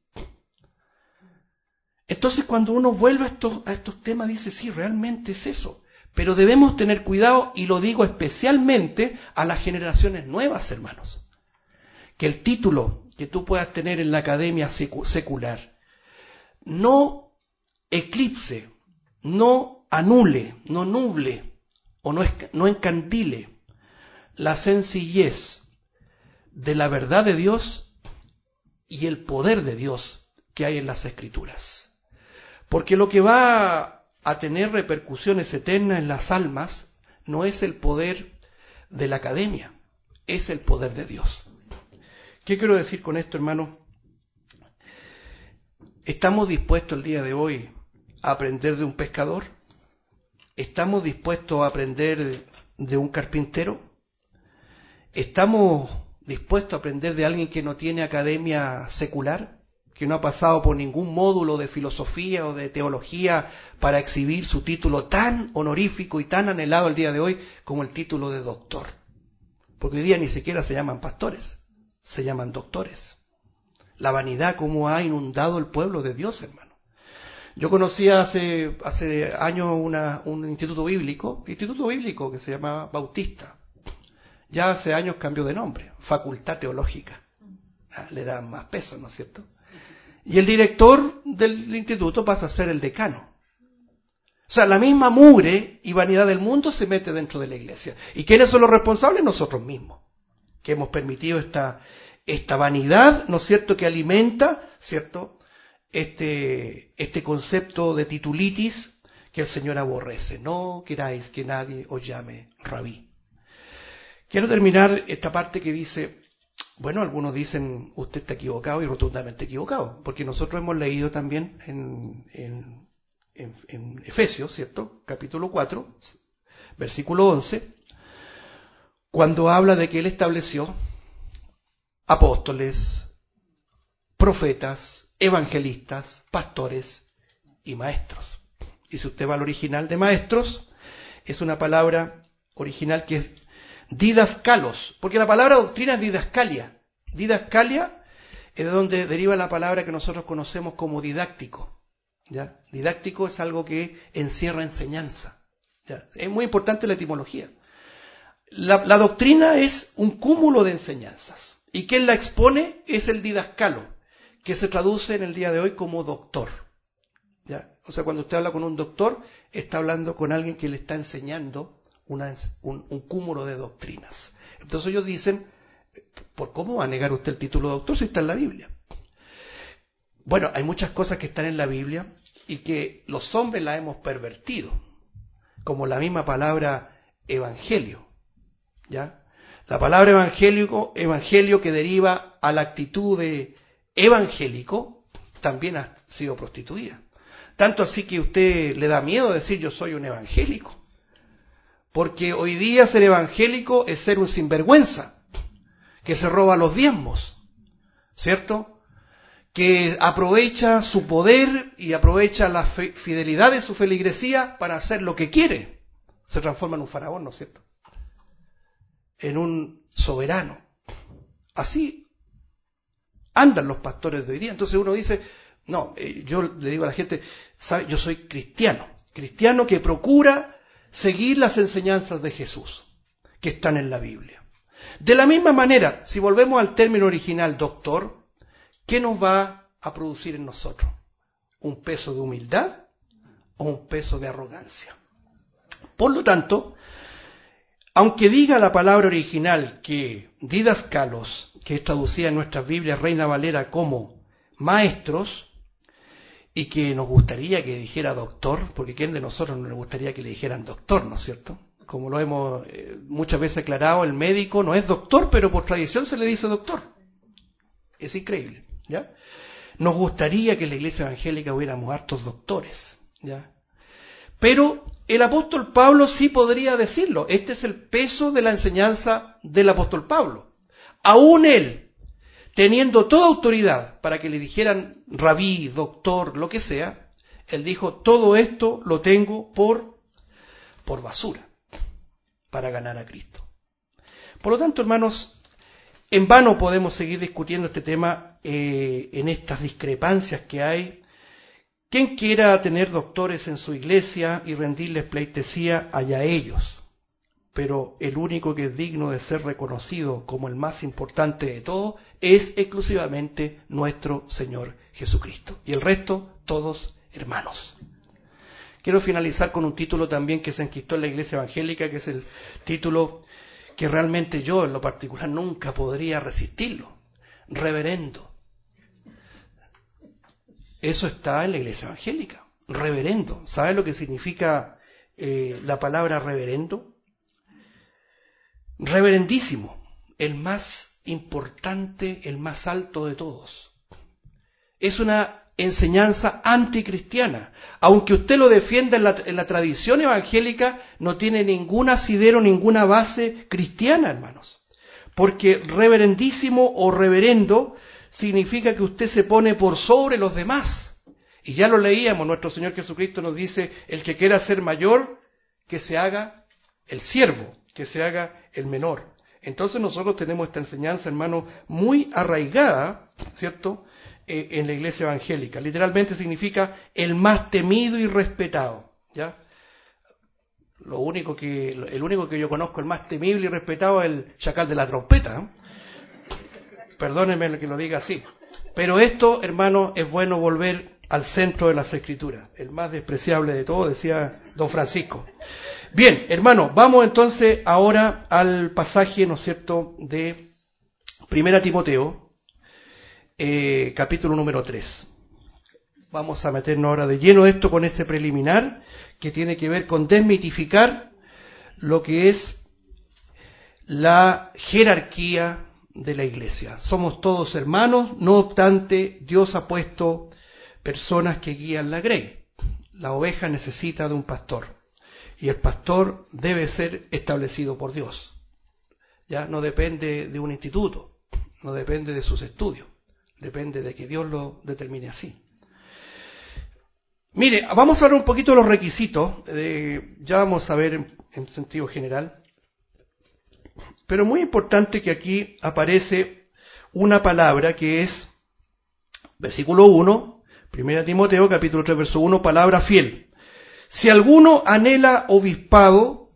Entonces cuando uno vuelve a estos temas dice, sí, realmente es eso. Pero debemos tener cuidado, y lo digo especialmente a las generaciones nuevas, hermanos. Que el título que tú puedas tener en la academia secular no eclipse, no anule, no nuble o no encandile la sencillez de la verdad de Dios y el poder de Dios que hay en las Escrituras. Porque lo que va a tener repercusiones eternas en las almas no es el poder de la academia, es el poder de Dios. ¿Qué quiero decir con esto, hermano? ¿Estamos dispuestos el día de hoy a aprender de un pescador? ¿Estamos dispuestos a aprender de un carpintero? ¿Estamos dispuestos a aprender de alguien que no tiene academia secular? ¿Que no ha pasado por ningún módulo de filosofía o de teología para exhibir su título tan honorífico y tan anhelado el día de hoy como el título de doctor? Porque hoy día ni siquiera se llaman pastores, se llaman doctores. La vanidad como ha inundado el pueblo de Dios, hermano. Yo conocí hace años un instituto bíblico que se llamaba Bautista. Ya hace años cambió de nombre, Facultad Teológica. Le dan más peso, ¿no es cierto? Y el director del instituto pasa a ser el decano. O sea, la misma mugre y vanidad del mundo se mete dentro de la iglesia. ¿Y quiénes son los responsables? Nosotros mismos, que hemos permitido esta vanidad, ¿no es cierto?, que alimenta, ¿cierto?, este concepto de titulitis que el Señor aborrece. No queráis que nadie os llame rabí. Quiero terminar esta parte que dice, bueno, algunos dicen, usted está equivocado y rotundamente equivocado, porque nosotros hemos leído también en Efesios, ¿cierto?, capítulo 4, versículo 11, cuando habla de que Él estableció apóstoles, profetas, evangelistas, pastores y maestros. Y si usted va al original de maestros, es una palabra original que es didascalos, porque la palabra doctrina es didascalia. Didascalia es de donde deriva la palabra que nosotros conocemos como didáctico. ¿Ya? Didáctico es algo que encierra enseñanza. ¿Ya? Es muy importante la etimología. La doctrina es un cúmulo de enseñanzas. Y quien la expone es el didascalo, que se traduce en el día de hoy como doctor. ¿Ya? O sea, cuando usted habla con un doctor, está hablando con alguien que le está enseñando un cúmulo de doctrinas. Entonces ellos dicen, ¿por cómo va a negar usted el título de doctor si está en la Biblia? Bueno, hay muchas cosas que están en la Biblia y que los hombres las hemos pervertido, como la misma palabra evangelio. ¿Ya? La palabra evangelio que deriva a la actitud de evangélico, también ha sido prostituida. Tanto así que usted le da miedo decir yo soy un evangélico. Porque hoy día ser evangélico es ser un sinvergüenza, que se roba los diezmos, ¿cierto? Que aprovecha su poder y aprovecha la fidelidad de su feligresía para hacer lo que quiere. Se transforma en un faraón, ¿no es cierto?, en un soberano. Así andan los pastores de hoy día. Entonces uno dice, no, yo le digo a la gente, ¿sabe? Yo soy cristiano que procura seguir las enseñanzas de Jesús, que están en la Biblia. De la misma manera, si volvemos al término original, doctor, ¿qué nos va a producir en nosotros? ¿Un peso de humildad o un peso de arrogancia? Por lo tanto, aunque diga la palabra original que didascalos, que es traducida en nuestras Biblias Reina Valera como maestros, y que nos gustaría que dijera doctor, porque ¿quién de nosotros no le gustaría que le dijeran doctor, no es cierto? Como lo hemos muchas veces aclarado, el médico no es doctor, pero por tradición se le dice doctor. Es increíble, ¿ya? Nos gustaría que en la iglesia evangélica hubiéramos hartos doctores, ¿ya? Pero el apóstol Pablo sí podría decirlo. Este es el peso de la enseñanza del apóstol Pablo. Aún él, teniendo toda autoridad para que le dijeran rabí, doctor, lo que sea, él dijo, todo esto lo tengo por basura, para ganar a Cristo. Por lo tanto, hermanos, en vano podemos seguir discutiendo este tema en estas discrepancias que hay. Quien quiera tener doctores en su iglesia y rendirles pleitesía, allá ellos. Pero el único que es digno de ser reconocido como el más importante de todo es exclusivamente nuestro Señor Jesucristo. Y el resto, todos hermanos. Quiero finalizar con un título también que se enquistó en la iglesia evangélica, que es el título que realmente yo en lo particular nunca podría resistirlo. Reverendo. Eso está en la iglesia evangélica. Reverendo. ¿Sabes lo que significa la palabra reverendo? Reverendísimo. El más importante, el más alto de todos. Es una enseñanza anticristiana. Aunque usted lo defienda en la tradición evangélica, no tiene ningún asidero, ninguna base cristiana, hermanos. Porque reverendísimo o reverendo significa que usted se pone por sobre los demás. Y ya lo leíamos, nuestro Señor Jesucristo nos dice, el que quiera ser mayor, que se haga el siervo, que se haga el menor. Entonces nosotros tenemos esta enseñanza, hermano, muy arraigada, ¿cierto?, en la iglesia evangélica. Literalmente significa el más temido y respetado, ¿ya? El único que yo conozco, el más temible y respetado, es el chacal de la trompeta, ¿eh? Perdónenme que lo diga así. Pero esto, hermano, es bueno volver al centro de las Escrituras. El más despreciable de todos, decía don Francisco. Bien, hermano, vamos entonces ahora al pasaje, ¿no es cierto?, de 1 Timoteo, capítulo número 3. Vamos a meternos ahora de lleno esto con ese preliminar que tiene que ver con desmitificar lo que es la jerarquía de la iglesia. Somos todos hermanos, no obstante, Dios ha puesto personas que guían la grey. La oveja necesita de un pastor y el pastor debe ser establecido por Dios. Ya no depende de un instituto, no depende de sus estudios, depende de que Dios lo determine así. Mire, vamos a ver un poquito los requisitos, ya vamos a ver en sentido general, pero muy importante que aquí aparece una palabra que es, versículo 1, 1 Timoteo, capítulo 3, verso 1, palabra fiel. Si alguno anhela obispado,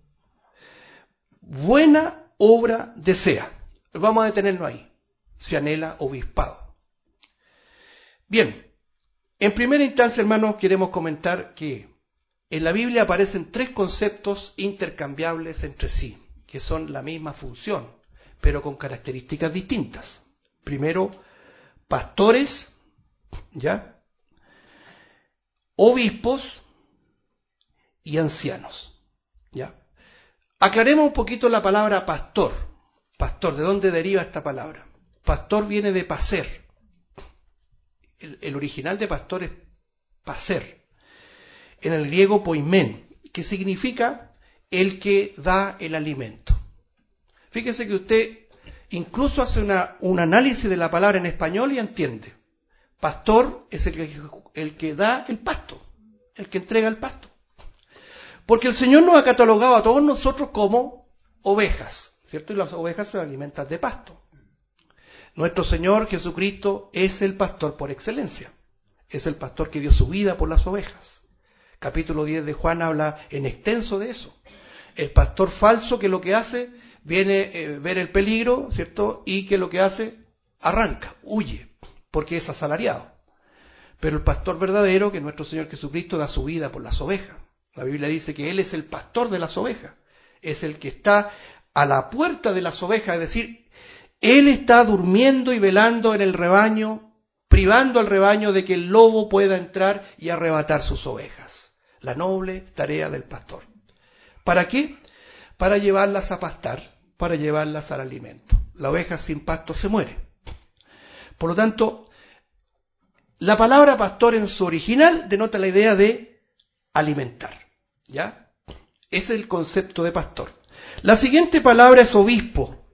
buena obra desea. Vamos a detenernos ahí. Si anhela obispado. Bien, en primera instancia, hermanos, queremos comentar que en la Biblia aparecen tres conceptos intercambiables entre sí, que son la misma función, pero con características distintas. Primero, pastores, ¿ya? Obispos y ancianos, ¿ya? Aclaremos un poquito la palabra pastor. Pastor, ¿de dónde deriva esta palabra? Pastor viene de paser. El original de pastor es paser. En el griego poimen, que significa el que da el alimento. Fíjese que usted incluso hace un análisis de la palabra en español y entiende. Pastor es el que da el pasto, el que entrega el pasto. Porque el Señor nos ha catalogado a todos nosotros como ovejas, ¿cierto? Y las ovejas se alimentan de pasto. Nuestro Señor Jesucristo es el pastor por excelencia. Es el pastor que dio su vida por las ovejas. Capítulo 10 de Juan habla en extenso de eso. El pastor falso que lo que hace, viene ver el peligro, ¿cierto? Y que lo que hace, arranca, huye, porque es asalariado. Pero el pastor verdadero, que nuestro Señor Jesucristo, da su vida por las ovejas. La Biblia dice que Él es el pastor de las ovejas. Es el que está a la puerta de las ovejas, es decir, Él está durmiendo y velando en el rebaño, privando al rebaño de que el lobo pueda entrar y arrebatar sus ovejas. La noble tarea del pastor. ¿Para qué? Para llevarlas a pastar, para llevarlas al alimento. La oveja sin pasto se muere. Por lo tanto, la palabra pastor en su original denota la idea de alimentar. ¿Ya? Ese es el concepto de pastor. La siguiente palabra es obispo,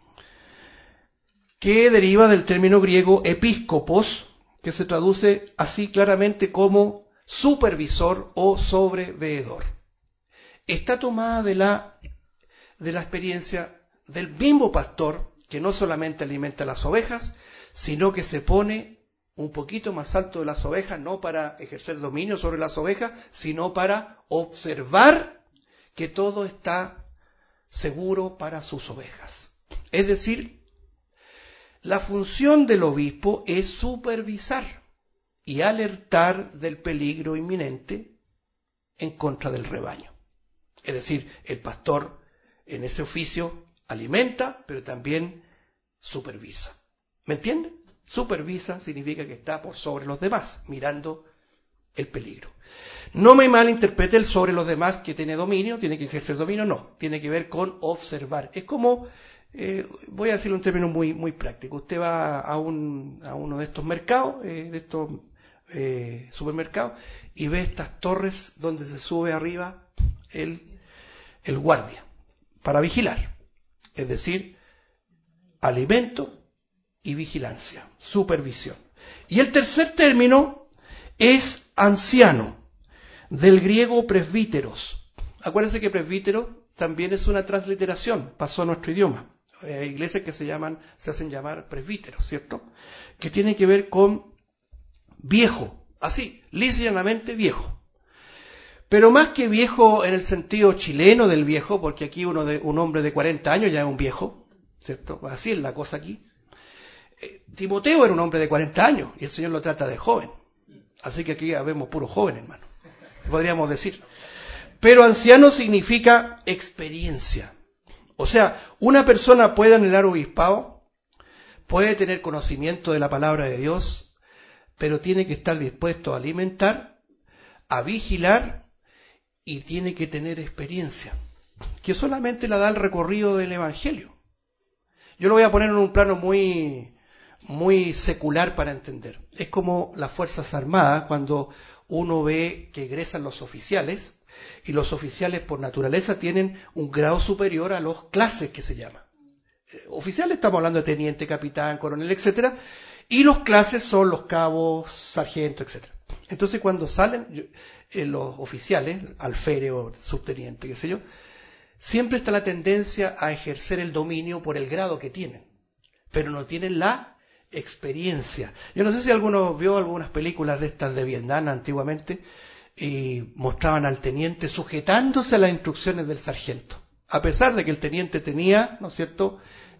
que deriva del término griego episcopos, que se traduce así claramente como supervisor o sobreveedor. Está tomada de la experiencia del mismo pastor, que no solamente alimenta las ovejas, sino que se pone un poquito más alto de las ovejas, no para ejercer dominio sobre las ovejas, sino para observar que todo está seguro para sus ovejas. Es decir, la función del obispo es supervisar y alertar del peligro inminente en contra del rebaño. Es decir, el pastor en ese oficio alimenta, pero también supervisa. ¿Me entienden? Supervisa significa que está por sobre los demás, mirando el peligro. No me malinterprete el sobre los demás que tiene dominio, tiene que ejercer dominio, no. Tiene que ver con observar. Es como, voy a decirlo en términos muy, muy prácticos. Usted va a uno de estos mercados, de estos supermercado y ve estas torres donde se sube arriba el guardia para vigilar, es decir, alimento y vigilancia, supervisión. Y el tercer término es anciano, del griego presbíteros. Acuérdense que presbítero también es una transliteración, pasó a nuestro idioma. Hay iglesias que se hacen llamar presbíteros, ¿cierto? Que tiene que ver con viejo, así, lisa y llanamente viejo. Pero más que viejo en el sentido chileno del viejo, porque aquí un hombre de 40 años ya es un viejo, ¿cierto? Así es la cosa aquí. Timoteo era un hombre de 40 años y el Señor lo trata de joven. Así que aquí ya vemos puro joven, hermano, podríamos decir. Pero anciano significa experiencia. O sea, una persona puede anhelar obispado, puede tener conocimiento de la palabra de Dios, pero tiene que estar dispuesto a alimentar, a vigilar y tiene que tener experiencia, que solamente la da el recorrido del Evangelio. Yo lo voy a poner en un plano muy secular para entender. Es como las Fuerzas Armadas, cuando uno ve que egresan los oficiales, y los oficiales por naturaleza tienen un grado superior a los clases que se llama. Oficiales estamos hablando de teniente, capitán, coronel, etcétera, y los clases son los cabos, sargento, etcétera. Entonces cuando salen los oficiales, alférez o subteniente, qué sé yo, siempre está la tendencia a ejercer el dominio por el grado que tienen, pero no tienen la experiencia. Yo no sé si alguno vio algunas películas de estas de Vietnam antiguamente y mostraban al teniente sujetándose a las instrucciones del sargento, a pesar de que el teniente tenía, ¿no es cierto?,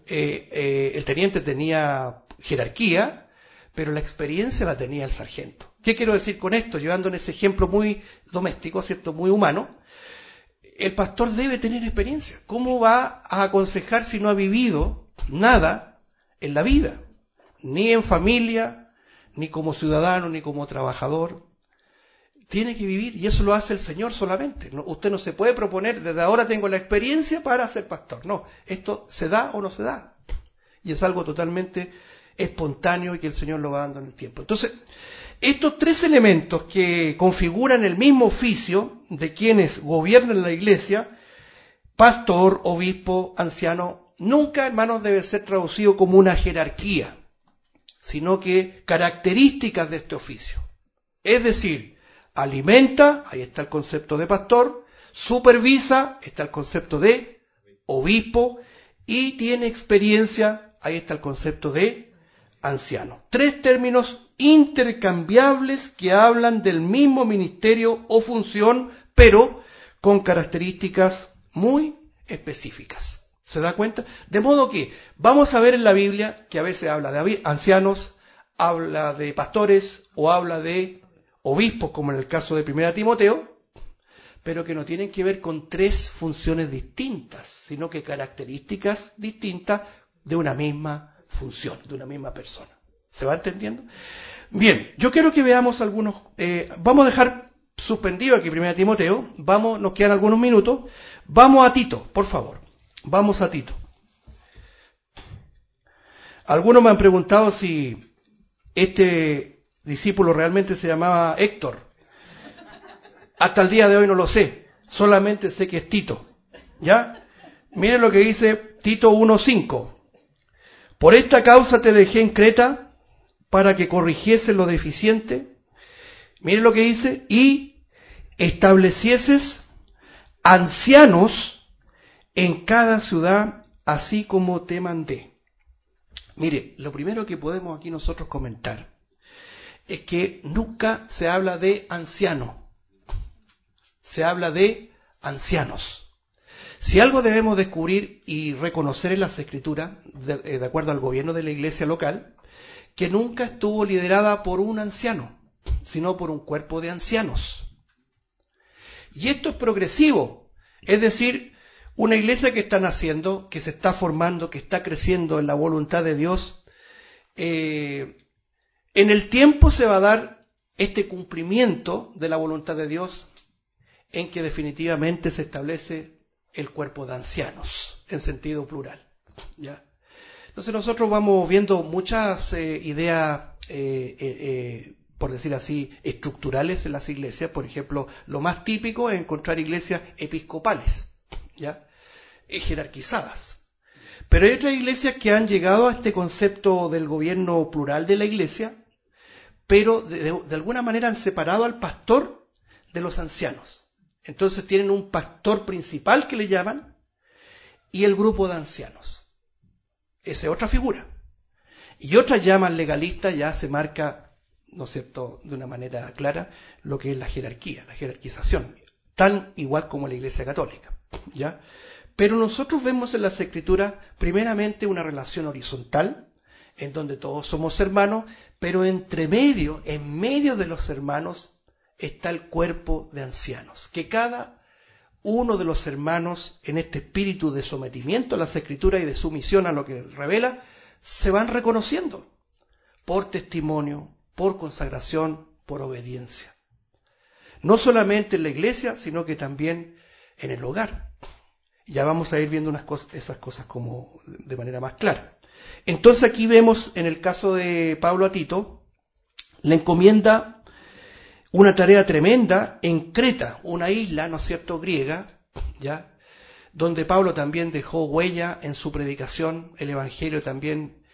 el teniente tenía jerarquía, pero la experiencia la tenía el sargento. ¿Qué quiero decir con esto? Llevando en ese ejemplo muy doméstico, ¿cierto?, muy humano, el pastor debe tener experiencia. ¿Cómo va a aconsejar si no ha vivido nada en la vida? Ni en familia, ni como ciudadano, ni como trabajador. Tiene que vivir, y eso lo hace el Señor solamente. ¿No? Usted no se puede proponer, desde ahora tengo la experiencia para ser pastor. No, esto se da o no se da. Y es algo totalmente espontáneo y que el Señor lo va dando en el tiempo. Entonces, estos tres elementos que configuran el mismo oficio de quienes gobiernan la iglesia, pastor, obispo, anciano, nunca, hermanos, debe ser traducido como una jerarquía, sino que características de este oficio. Es decir, alimenta, ahí está el concepto de pastor, supervisa, está el concepto de obispo, y tiene experiencia, ahí está el concepto de anciano. Tres términos intercambiables que hablan del mismo ministerio o función, pero con características muy específicas. ¿Se da cuenta? De modo que vamos a ver en la Biblia que a veces habla de ancianos, habla de pastores o habla de obispos, como en el caso de 1 Timoteo, pero que no tienen que ver con tres funciones distintas, sino que características distintas de una misma función, de una misma persona. ¿Se va entendiendo? Bien, yo quiero que veamos algunos, vamos a dejar suspendido aquí 1 Timoteo, nos quedan algunos minutos, vamos a Tito, por favor, vamos a Tito. Algunos me han preguntado si este discípulo realmente se llamaba Héctor. Hasta el día de hoy no lo sé, solamente sé que es Tito. ¿Ya? Miren lo que dice Tito 1:5. Por esta causa te dejé en Creta para que corrigieses lo deficiente. Miren lo que dice, y establecieses ancianos en cada ciudad, así como te mandé. Mire, lo primero que podemos aquí nosotros comentar es que nunca se habla de anciano, se habla de ancianos. Si algo debemos descubrir y reconocer en las Escrituras, de acuerdo al gobierno de la iglesia local, que nunca estuvo liderada por un anciano, sino por un cuerpo de ancianos. Y esto es progresivo, es decir, una iglesia que está naciendo, que se está formando, que está creciendo en la voluntad de Dios, en el tiempo se va a dar este cumplimiento de la voluntad de Dios, en que definitivamente se establece el cuerpo de ancianos, en sentido plural. ¿Ya? Entonces nosotros vamos viendo muchas ideas por decir así, estructurales en las iglesias. Por ejemplo, lo más típico es encontrar iglesias episcopales, ¿ya? Jerarquizadas. Pero hay otras iglesias que han llegado a este concepto del gobierno plural de la iglesia, pero de alguna manera han separado al pastor de los ancianos. Entonces tienen un pastor principal que le llaman y el grupo de ancianos. Esa es otra figura. Y otras llaman legalistas, ya se marca, ¿no es cierto?, de una manera clara lo que es la jerarquía, la jerarquización, tan igual como la Iglesia Católica, ¿ya? Pero nosotros vemos en las Escrituras primeramente una relación horizontal, en donde todos somos hermanos, pero en medio de los hermanos está el cuerpo de ancianos, que cada uno de los hermanos, en este espíritu de sometimiento a las Escrituras y de sumisión a lo que revela, se van reconociendo por testimonio, por consagración, por obediencia. No solamente en la iglesia, sino que también en el hogar. Ya vamos a ir viendo esas cosas como de manera más clara. Entonces aquí vemos en el caso de Pablo a Tito, le encomienda una tarea tremenda en Creta, una isla, ¿no es cierto?, griega, ¿ya?, donde Pablo también dejó huella en su predicación, el Evangelio también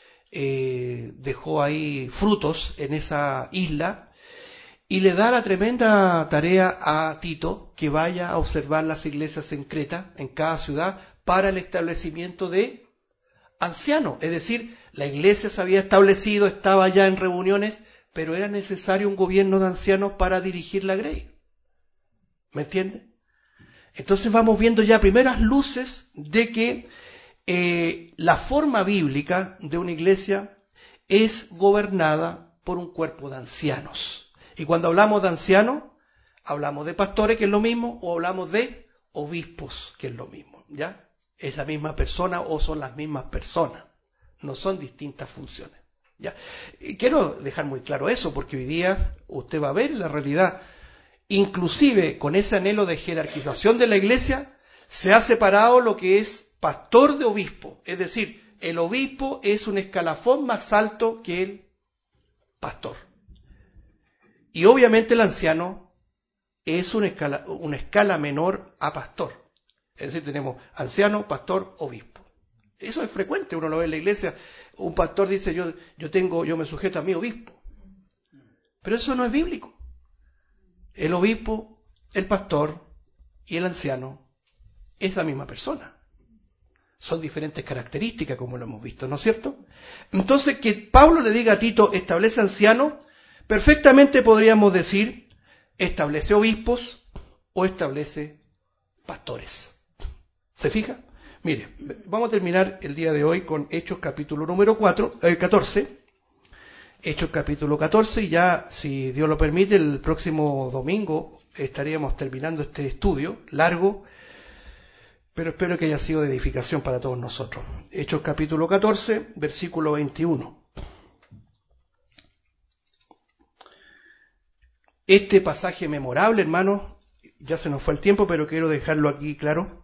dejó ahí frutos en esa isla, y le da la tremenda tarea a Tito que vaya a observar las iglesias en Creta, en cada ciudad, para el establecimiento de ancianos. Es decir, la iglesia se había establecido, estaba ya en reuniones, pero era necesario un gobierno de ancianos para dirigir la grey. ¿Me entiende? Entonces vamos viendo ya primeras luces de que la forma bíblica de una iglesia es gobernada por un cuerpo de ancianos. Y cuando hablamos de ancianos, hablamos de pastores, que es lo mismo, o hablamos de obispos, que es lo mismo, ¿ya? Es la misma persona o son las mismas personas, no son distintas funciones, ¿ya? Y quiero dejar muy claro eso, porque hoy día usted va a ver la realidad, inclusive con ese anhelo de jerarquización de la iglesia, se ha separado lo que es pastor de obispo, es decir, el obispo es un escalafón más alto que el pastor. Y obviamente el anciano es una escala menor a pastor. Es decir, tenemos anciano, pastor, obispo. Eso es frecuente, uno lo ve en la iglesia. Un pastor dice, yo me sujeto a mi obispo. Pero eso no es bíblico. El obispo, el pastor y el anciano es la misma persona. Son diferentes características, como lo hemos visto, ¿no es cierto? Entonces, que Pablo le diga a Tito, establece ancianos, perfectamente podríamos decir, establece obispos o establece pastores. ¿Se fija? Mire, vamos a terminar el día de hoy con Hechos capítulo número 14. Hechos capítulo 14, y ya, si Dios lo permite, el próximo domingo estaríamos terminando este estudio largo, pero espero que haya sido de edificación para todos nosotros. Hechos capítulo 14, versículo 21. Este pasaje memorable, hermanos, ya se nos fue el tiempo, pero quiero dejarlo aquí claro.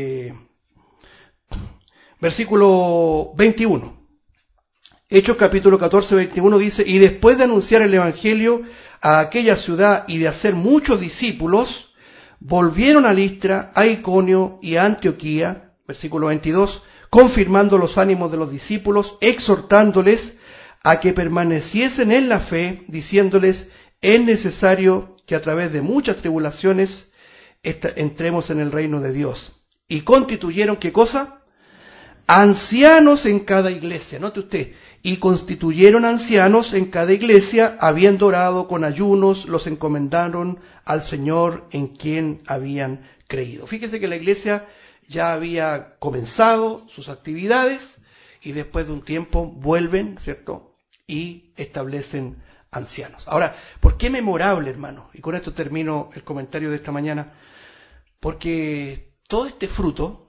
Versículo 21. Hechos capítulo 14, 21 dice, y después de anunciar el Evangelio a aquella ciudad y de hacer muchos discípulos, volvieron a Listra, a Iconio y a Antioquía, versículo 22, confirmando los ánimos de los discípulos, exhortándoles a que permaneciesen en la fe, diciéndoles, es necesario que a través de muchas tribulaciones entremos en el reino de Dios. Y constituyeron, ¿qué cosa? Ancianos en cada iglesia. Note usted, y constituyeron ancianos en cada iglesia, habiendo orado con ayunos, los encomendaron al Señor en quien habían creído. Fíjese que la iglesia ya había comenzado sus actividades y después de un tiempo vuelven, ¿cierto? Y establecen ancianos. Ahora, ¿por qué memorable, hermano? Y con esto termino el comentario de esta mañana. Porque todo este fruto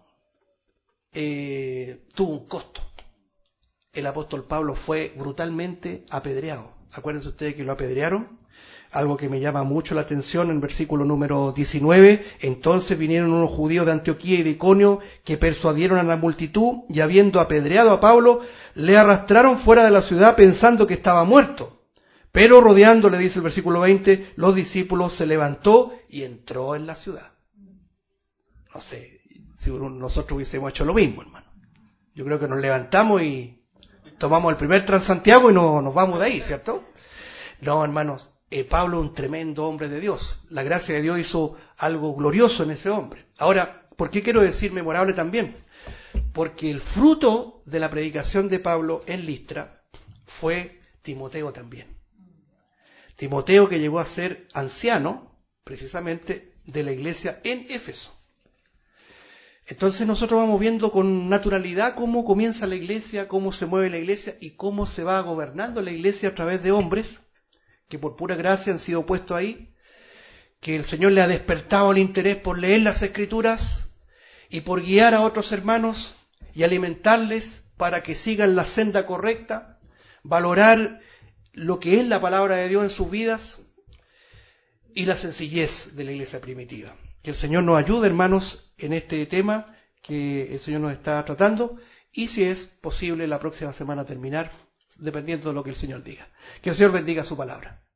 tuvo un costo. El apóstol Pablo fue brutalmente apedreado. Acuérdense ustedes que lo apedrearon. Algo que me llama mucho la atención en versículo número 19. Entonces vinieron unos judíos de Antioquía y de Iconio que persuadieron a la multitud y habiendo apedreado a Pablo, le arrastraron fuera de la ciudad pensando que estaba muerto. Pero rodeándole, dice el versículo 20, los discípulos se levantó y entró en la ciudad. No sé, si nosotros hubiésemos hecho lo mismo, hermano. Yo creo que nos levantamos y tomamos el primer Transantiago y nos vamos de ahí, ¿cierto? No, hermanos, Pablo es un tremendo hombre de Dios. La gracia de Dios hizo algo glorioso en ese hombre. Ahora, ¿por qué quiero decir memorable también? Porque el fruto de la predicación de Pablo en Listra fue Timoteo también. Timoteo, que llegó a ser anciano, precisamente, de la iglesia en Éfeso. Entonces nosotros vamos viendo con naturalidad cómo comienza la iglesia, cómo se mueve la iglesia y cómo se va gobernando la iglesia a través de hombres que por pura gracia han sido puestos ahí, que el Señor le ha despertado el interés por leer las Escrituras y por guiar a otros hermanos y alimentarles para que sigan la senda correcta, valorar lo que es la palabra de Dios en sus vidas y la sencillez de la iglesia primitiva. Que el Señor nos ayude, hermanos, en este tema que el Señor nos está tratando y si es posible la próxima semana terminar, dependiendo de lo que el Señor diga. Que el Señor bendiga su palabra.